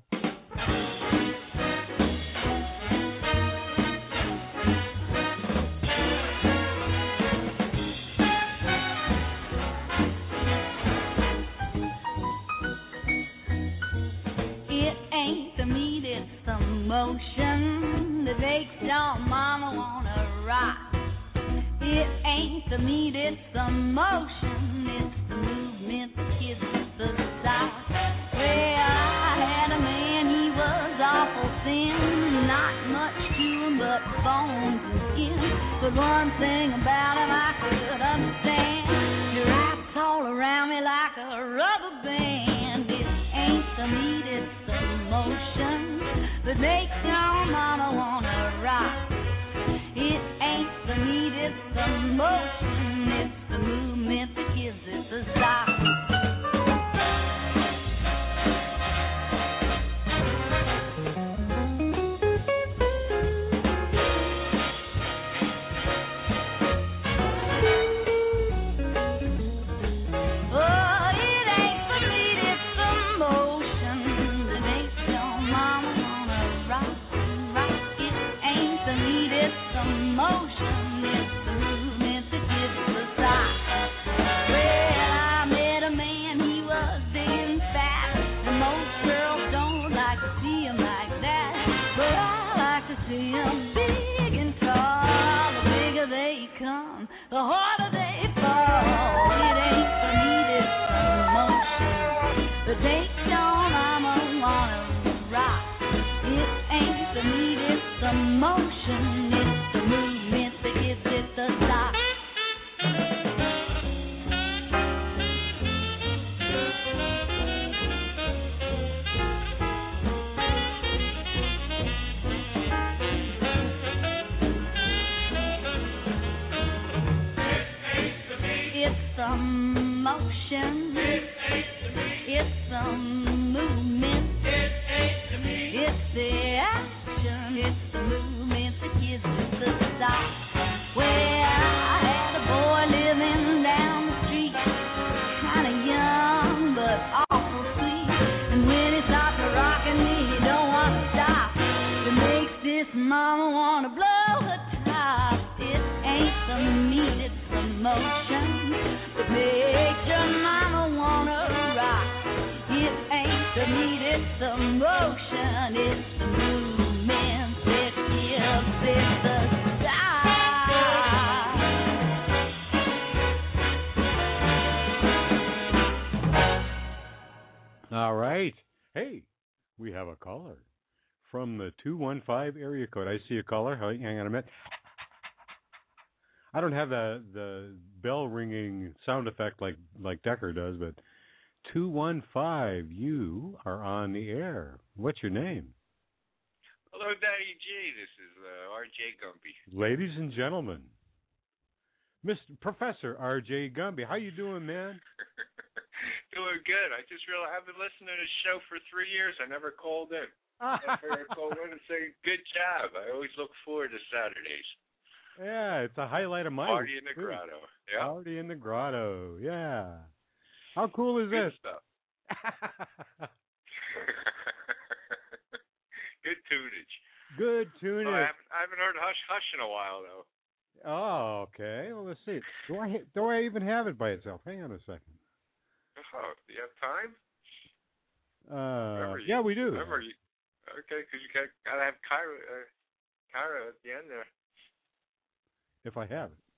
It ain't the meat, it's the motion that makes your mama wanna rock. It ain't the meat, it's the motion, it's the movement that gives us the style. Well, I had a man, he was awful thin, not much to him but bones and skin. But one thing about him I could understand, he wraps all around me like a rubber band. It ain't the meat, it's the motion that makes your mama wanna rock. It ain't the meat, it's the motion, it's the movement that gives it the style. Motion, it's the movement that gives us the style. Well, I met a man, he was big and fat, and most girls don't like to see him like that. But I like to see him big and tall. The bigger they come, the harder they fall. It ain't the meat, it's the motion that makes your mama wanna rock. It ain't the meat, it's the motion, it's the movement that gives it the style. It's the motion, it's the movement, it's the action, it's the movement that gives it the style. Well, I had a boy living down the street, kinda young but awful sweet. And when he starts rocking me, he don't want to stop. It makes this mama wanna blow her top. It ain't the meat, it's the motion that makes your mama wanna rock. It ain't the meat, it's the motion, it's the movement that gives it the style. All right. Hey, we have a caller from the two one five area code. I see a caller. Hang on a minute. I don't have the the bell ringing sound effect like, like Decker does, but two one five, you are on the air. What's your name? Hello, Daddy G. This is uh, R J Gumby. Ladies and gentlemen, Mister Professor R J Gumby. How you doing, man? Doing good. I just realized I've been listening to the show for three years. I never called in. I figured I'd call in and say good job. I always look forward to Saturdays. Yeah, it's a highlight of my Party week, in the too. grotto. Yeah. Party in the grotto. Yeah. How cool is Good this? stuff. Good tunage. Good tunage. Oh, I, haven't, I haven't heard Hush Hush in a while, though. Oh, okay. Well, let's see. Do I do I even have it by itself? Hang on a second. Oh, do you have time? Uh, you, yeah, we do. Remember, you, okay, because you got gotta have Kyra, uh, Kyra at the end there. If I have it,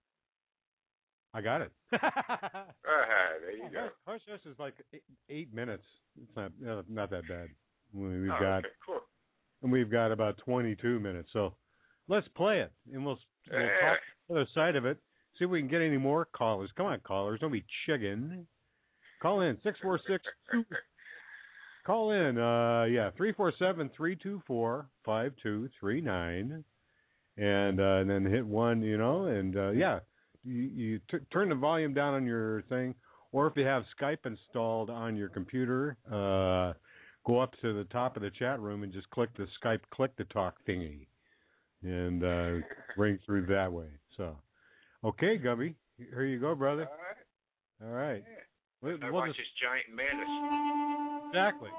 I got it. Ah, there you go. Hush Hush is like eight, eight minutes. It's not uh, not that bad. We- We've Oh, got okay, cool. and we've got about twenty-two minutes. So let's play it, and we'll, we'll Yeah. talk the other side of it. See if we can get any more callers. Come on, callers, don't be chicken. Call in six four six. Call in, uh, yeah, three four seven three two four five two three nine, and, uh, and then hit one, you know, and uh, yeah, you, you t- turn the volume down on your thing, or if you have Skype installed on your computer, uh, go up to the top of the chat room and just click the Skype click to talk thingy, and uh, ring through that way. So, okay, Gubby, here you go, brother. All right. All right. Yeah. We'll, I we'll watch just, this giant menace. exactly.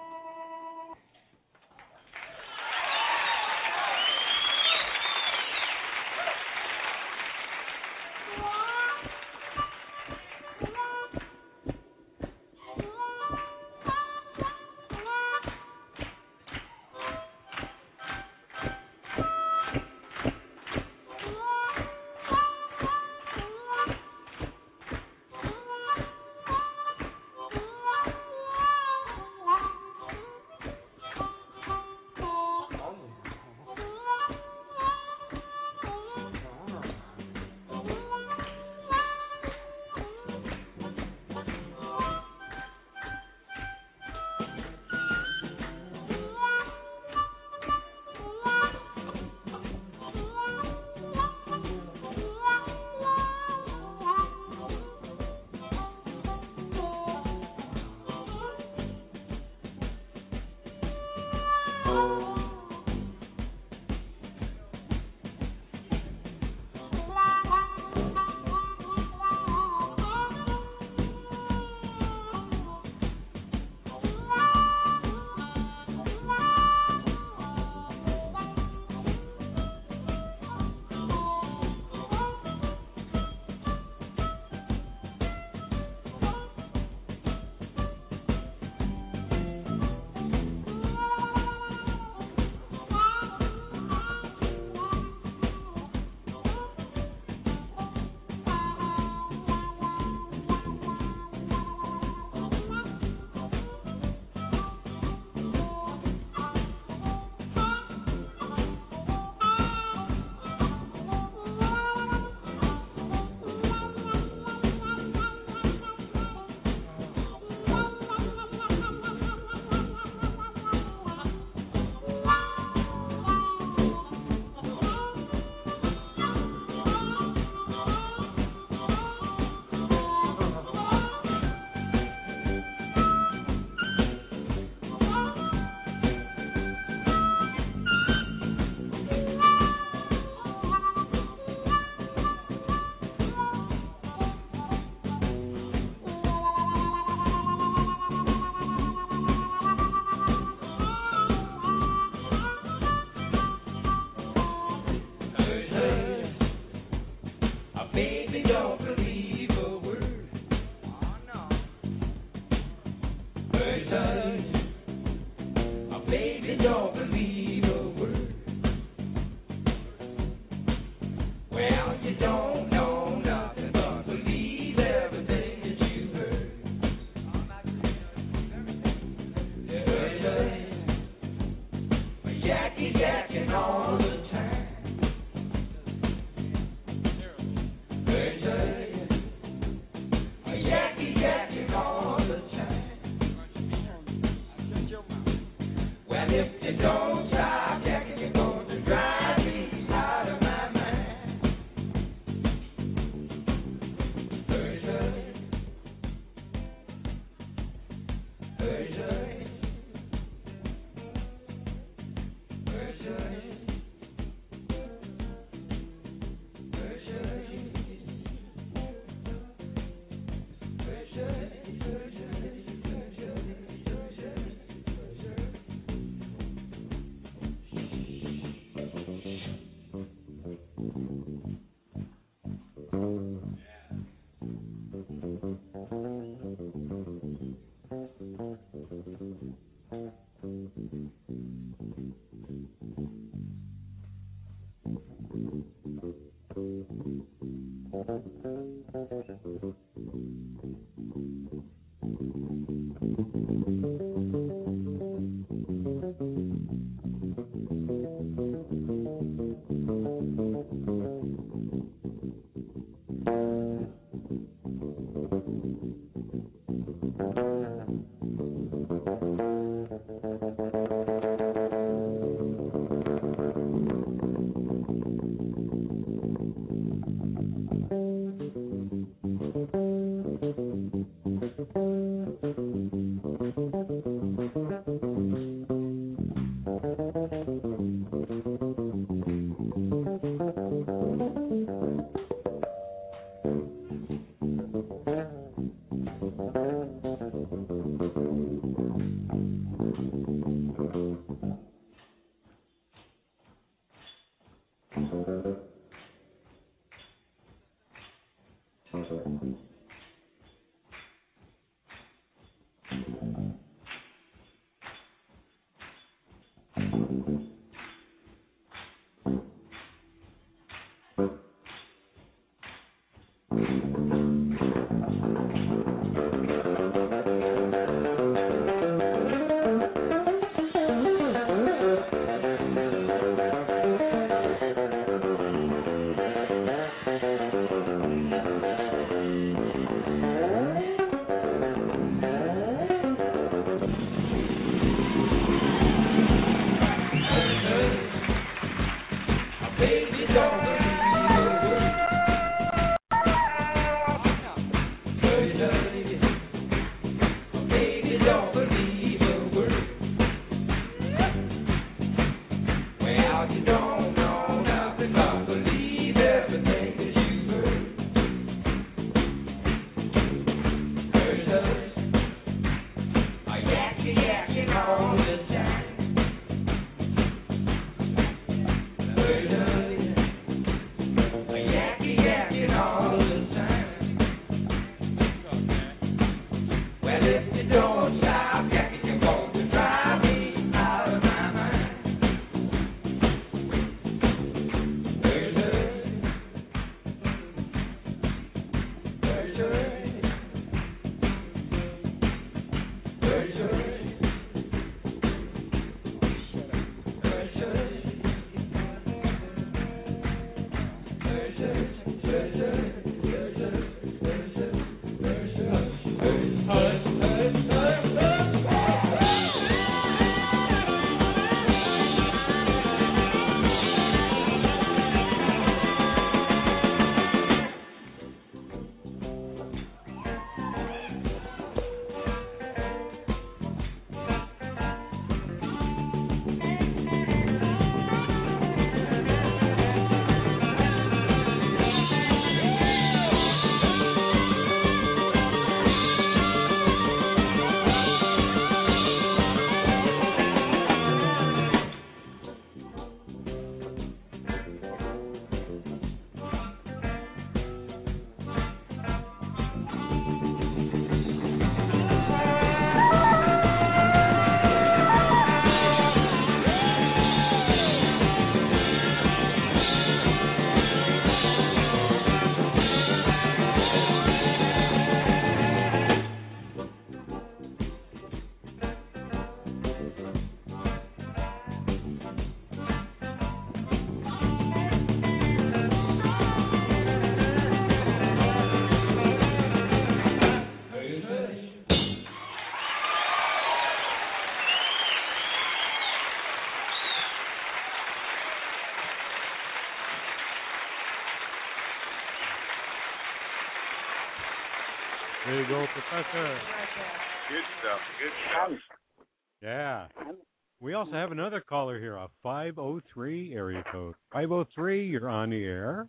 There you go, Professor. Good stuff. Good stuff. Yeah. We also have another caller here, a five oh three area code. five oh three, you're on the air.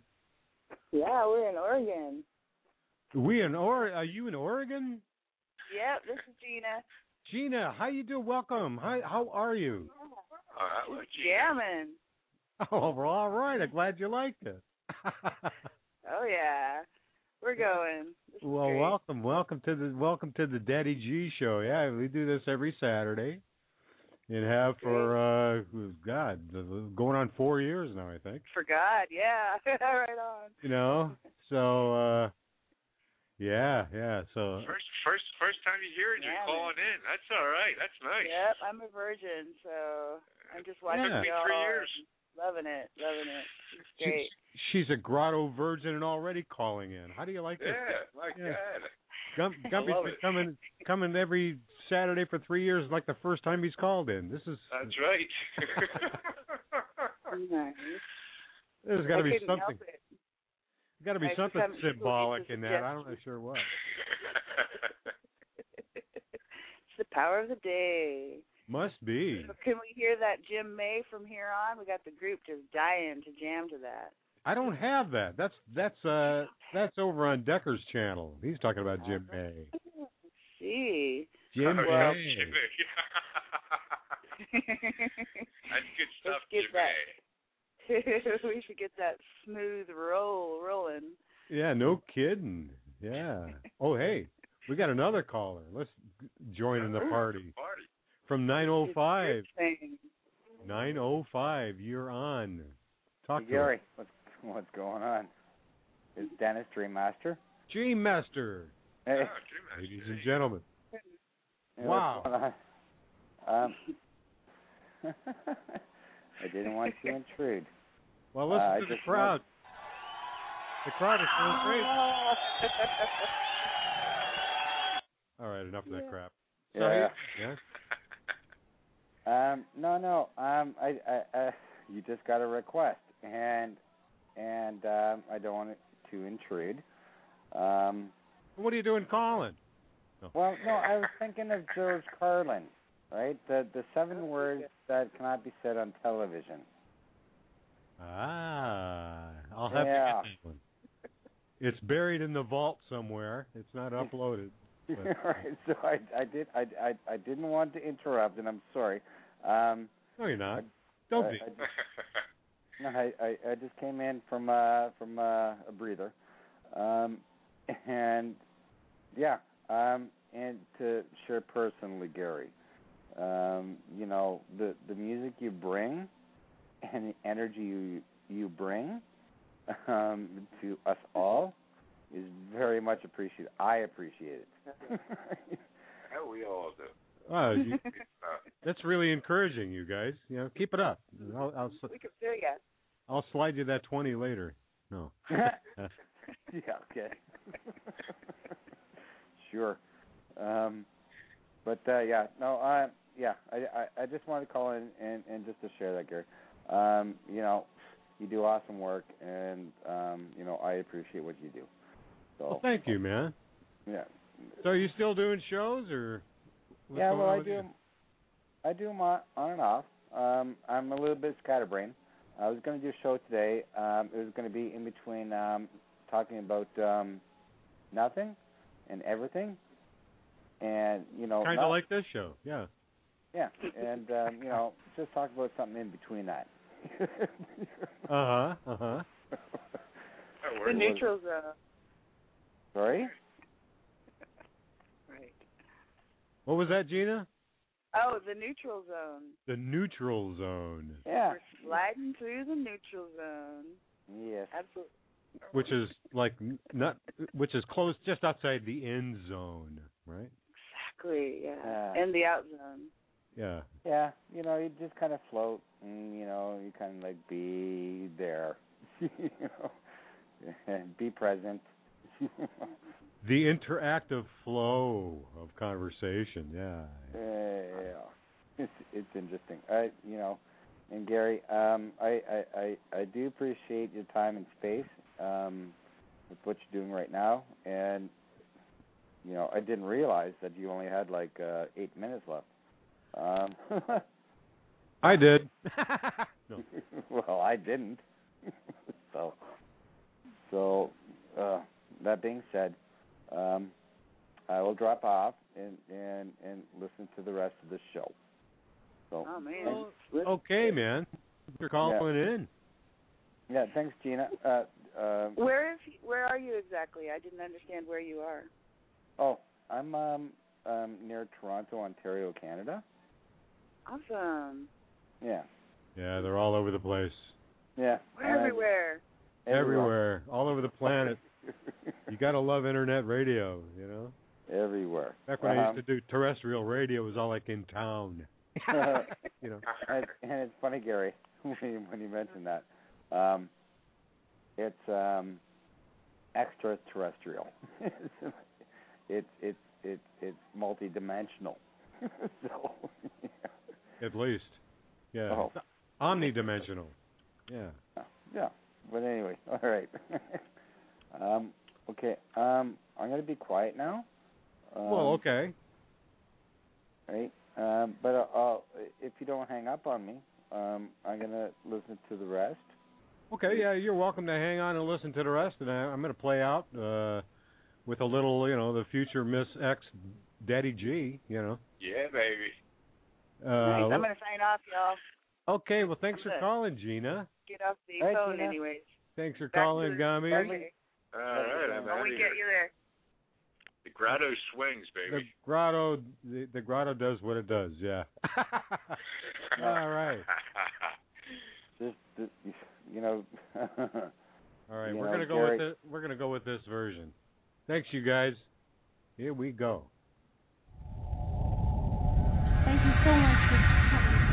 Yeah, we're in Oregon. We in or Are you in Oregon? Yep, this is Gina. Gina, how you doing? Welcome. How how are you? Uh, Jamming. Oh, well, all right. I'm glad you liked it. Oh yeah, we're going. This is well, great. welcome, welcome to the welcome to the Daddy G Show. Yeah, we do this every Saturday. and have for uh, God, going on four years now, I think. For God, yeah, right on. You know, so uh, yeah, yeah. So First, first, first time you hear it, Yeah, you're calling man. in. That's all right. That's nice. Yep, I'm a virgin, so I'm just watching Yeah. it Took me all three years. and loving it, loving it. It's she's, great. she's a grotto virgin and already calling in. How do you like this? Yeah, my Yeah. God. Gum, Gumpy's love been it. coming coming every Saturday for three years, like the first time he's called in. This is That's right. Nice. there's got to I be couldn't something. help it. Got to be I just something haven't seen symbolic the in that. I'm not sure what. It's the power of the day. Must be. So can we hear that Jim May from here on? We got the group just dying to jam to that. I don't have that. That's that's uh that's over on Decker's channel. He's talking about Jim May. Let's see. Jim Oh, Well- May. Jimmy. That's good stuff, Let's get Jimmy. we should get that smooth roll rolling. Yeah, no kidding. Yeah. Oh, hey, we got another caller. Let's join in the party. Party. From nine oh five. Thing. nine oh five, you're on. Talk Hey, to Gary, what's what's going on? It's Dennis Dreammaster. Dream Master. Hey, Oh, Jimmy. Ladies and gentlemen. hey, Wow. what's going on? Um, I didn't want to intrude. Well, listen Uh, I to the just crowd. want- The crowd is going crazy. All right, enough of that crap. So, Yeah. yeah. Um, no, no. Um, I, I, uh, you just got a request, and and um, I don't want it to intrude. Um, What are you doing calling? No. well, no, I was thinking of George Carlin, right? The the seven words that cannot be said on television. Ah, I'll have Yeah. to get that one. It's buried in the vault somewhere. It's not uploaded. But, right. So I, I did, I, I, I didn't want to interrupt, and I'm sorry. Um, no, you're not. I- Don't I, be. I, no, I, I, I just came in from uh, from uh, a breather, um, and yeah, um, and to share personally, Gary, um, you know, the the music you bring and the energy you you bring um, to us all is very much appreciated. I appreciate it. Hell, we all do. Oh, you, that's really encouraging, you guys. You know, keep it up. I'll I'll, We can feel ya. I'll slide you that twenty later. No. Yeah, okay. Sure. Um, but uh, yeah, no, I yeah, I, I I just wanted to call in and, and just to share that, Gary. Um, you know, you do awesome work, and um, you know, I appreciate what you do. So Well, thank you, man. yeah. So are you still doing shows, or? what's Yeah, going well, on I with do. you? I do them on on and off. Um, I'm a little bit scatterbrained. I was going to do a show today. Um, it was going to be in between um, talking about um, nothing and everything, and you know, Kind not- of like this show, yeah. yeah, and um, you know, just talk about something in between that. Uh huh. Uh huh. The neutral zone. Sorry. Right. What was that, Gina? Oh, the neutral zone. The neutral zone, Yeah. We're sliding through the neutral zone. Yes. Absolutely. which is like n- not, which is close just outside the end zone, right? Exactly. Yeah. Yeah. And the out zone. Yeah. Yeah, you know, you just kind of float, and you know, you kind of like be there, you know, and be present. The interactive flow of conversation, yeah. Yeah, it's it's interesting. I you know, and Gary, um, I, I, I, I do appreciate your time and space um, with what you're doing right now, and you know, I didn't realize that you only had like uh, eight minutes left. Um, I did. No. Well, I didn't. so, so uh, that being said, um, I will drop off and, and, and listen to the rest of the show. So, Oh man. Well, okay, man. You're calling Yeah. in. Yeah, thanks, Gina. Uh, uh, Where is where are you exactly? I didn't understand where you are. oh, I'm um, um, near Toronto, Ontario, Canada. Awesome. Yeah. Yeah, they're all over the place. Yeah. We're everywhere. Everywhere. All over the planet. You got to love internet radio, you know? Everywhere. Back when um, I used to do terrestrial radio, it was all like in town. You know. And, and it's funny, Gary, when you, when you mentioned that. Um, it's um, extraterrestrial. it's it's it's it's multidimensional. So, yeah. At least, yeah. Oh. Omnidimensional. Yeah. Yeah. But anyway, all right. um, okay. Um, I'm going to be quiet now. Um, well, okay. Right. Um, but uh, I'll, if you don't hang up on me, um, I'm going to listen to the rest. Okay, yeah, you're welcome to hang on and listen to the rest, and I, I'm going to play out uh, with a little, you know, the future Miss X, Daddy G, you know. Yeah, baby. Uh, nice. I'm going to sign off, y'all. Okay, well, thanks I'm for good. calling, Gina. Get off the Hey, phone Gina. anyways. Thanks for Back calling, to the- Gummy. Okay. All right, I'm When out we of get here. you there. The grotto swings, The baby. grotto, the, the grotto does what it does, yeah. All right. Just, just you know. All right, you we're know, gonna go Gary, with it. We're gonna go with this version. Thanks, you guys. Here we go. Thank you so much for coming.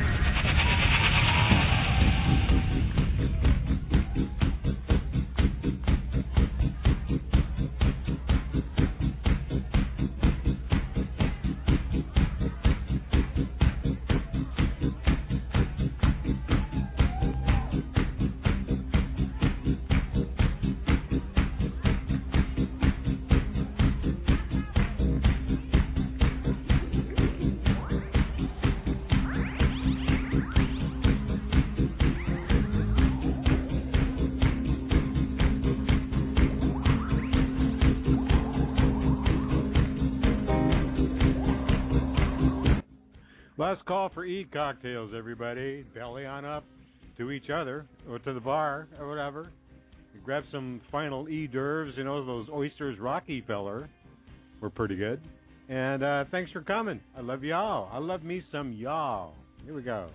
Last call for e-cocktails, everybody. Belly on up to each other or to the bar or whatever. You grab some final e-d'oeuvres, you know, those oysters Rockefeller were pretty good. And uh, thanks for coming. I love y'all. I love me some y'all. Here we go.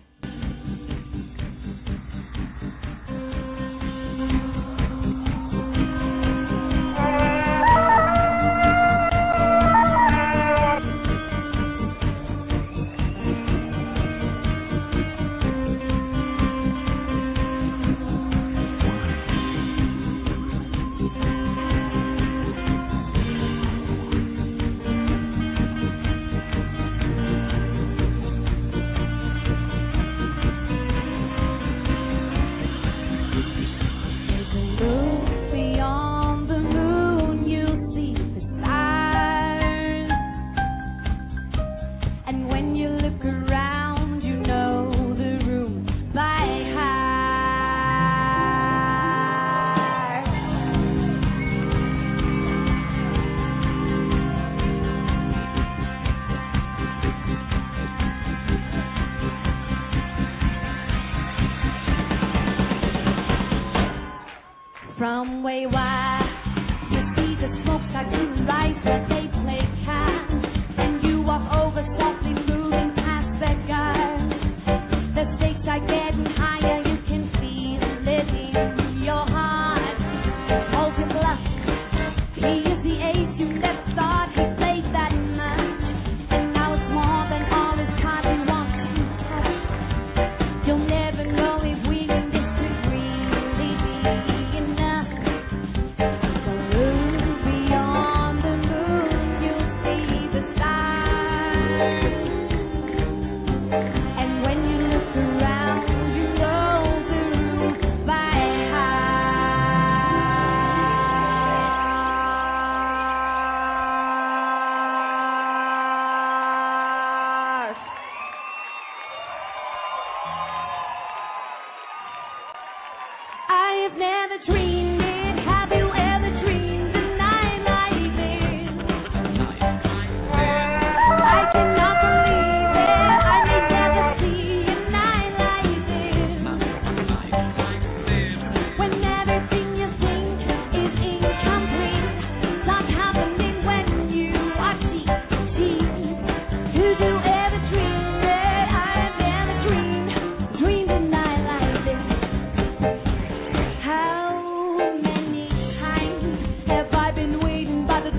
From way wide, you see the smoke like two lights that they play kind, and you walk over softly moving past that guy. The stakes are getting higher, you can feel it living in your heart. Hold your bluff, he is the ace you never thought he played that much, and now it's more than all his cards he wants to touch. You'll never know if we can disagree. Beyond the moon.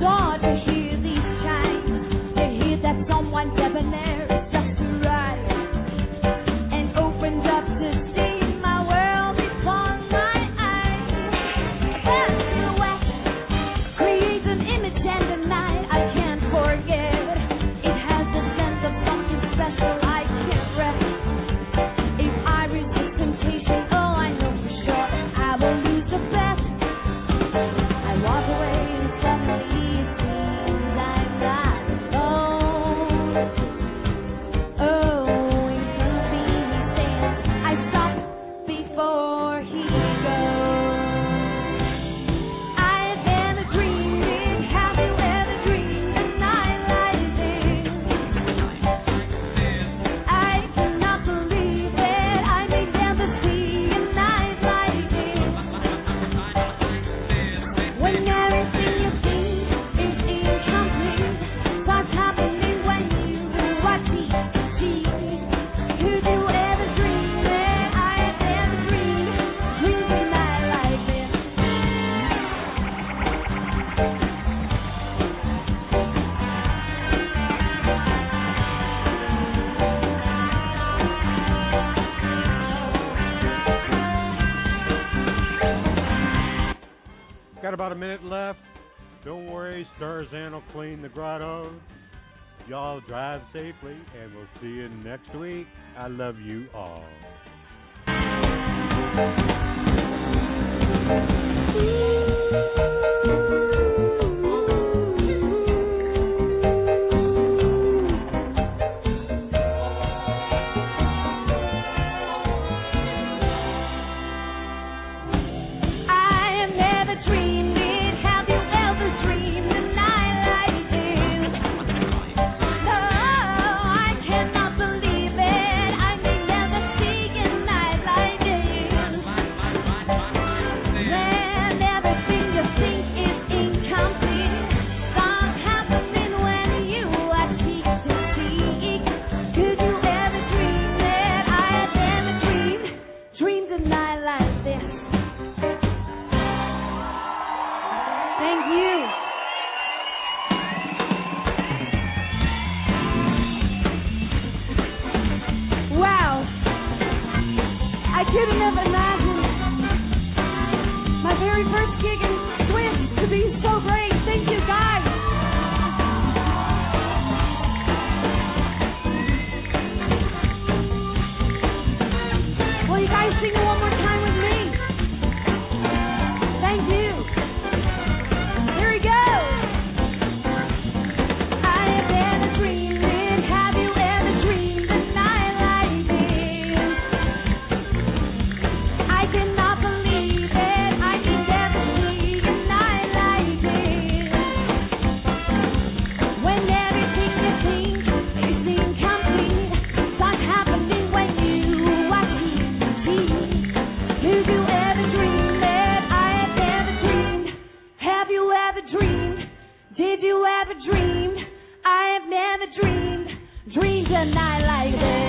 door to hear these chimes, to hear that someone debonair just arrived and opened up to see my world before my eyes. That silhouette creates an image and a night I can't forget. It has a sense of something special I can't rest. If I resist temptation, oh, I know for sure I will lose the best. I walk away and suddenly it seems I'm not alone. Oh, in front of me he stands. I stop before he goes. I've never dreamed it. Have you ever dreamed a night like this? I cannot believe it. I may never see a night like this. When everything you think is incomplete, what's happening when you watch T V? Could you ever dream it? I have never dreamed, dreamed a night like this. Got about a minute left. Don't worry, Starzan will clean the grotto. Y'all drive safely, and we'll see you next week. I love you all. I have never dreamed it. Have you ever dreamed a night like this? No, I cannot believe it. I may never see a night like this. When everything you think is incomplete, something happening when you are cheek to cheek. Could you ever dream it? I have never dreamed, dreamed a night like this. Thank you. Wow. I couldn't have imagined my very first gig in Swiss to be so great. Thank you, guys. Will you guys sing it one more time with me? Thank you. Here we go. I have never dreamed it. Have you ever dreamed a night like this? I cannot believe it. I can never see a night like this. When everything you think is incomplete, what's happening when you watch T V? Did you ever dream it? I have never dreamed. Have you ever dreamed? Did you ever dream? I have never dreamed. Dreamed a night like this.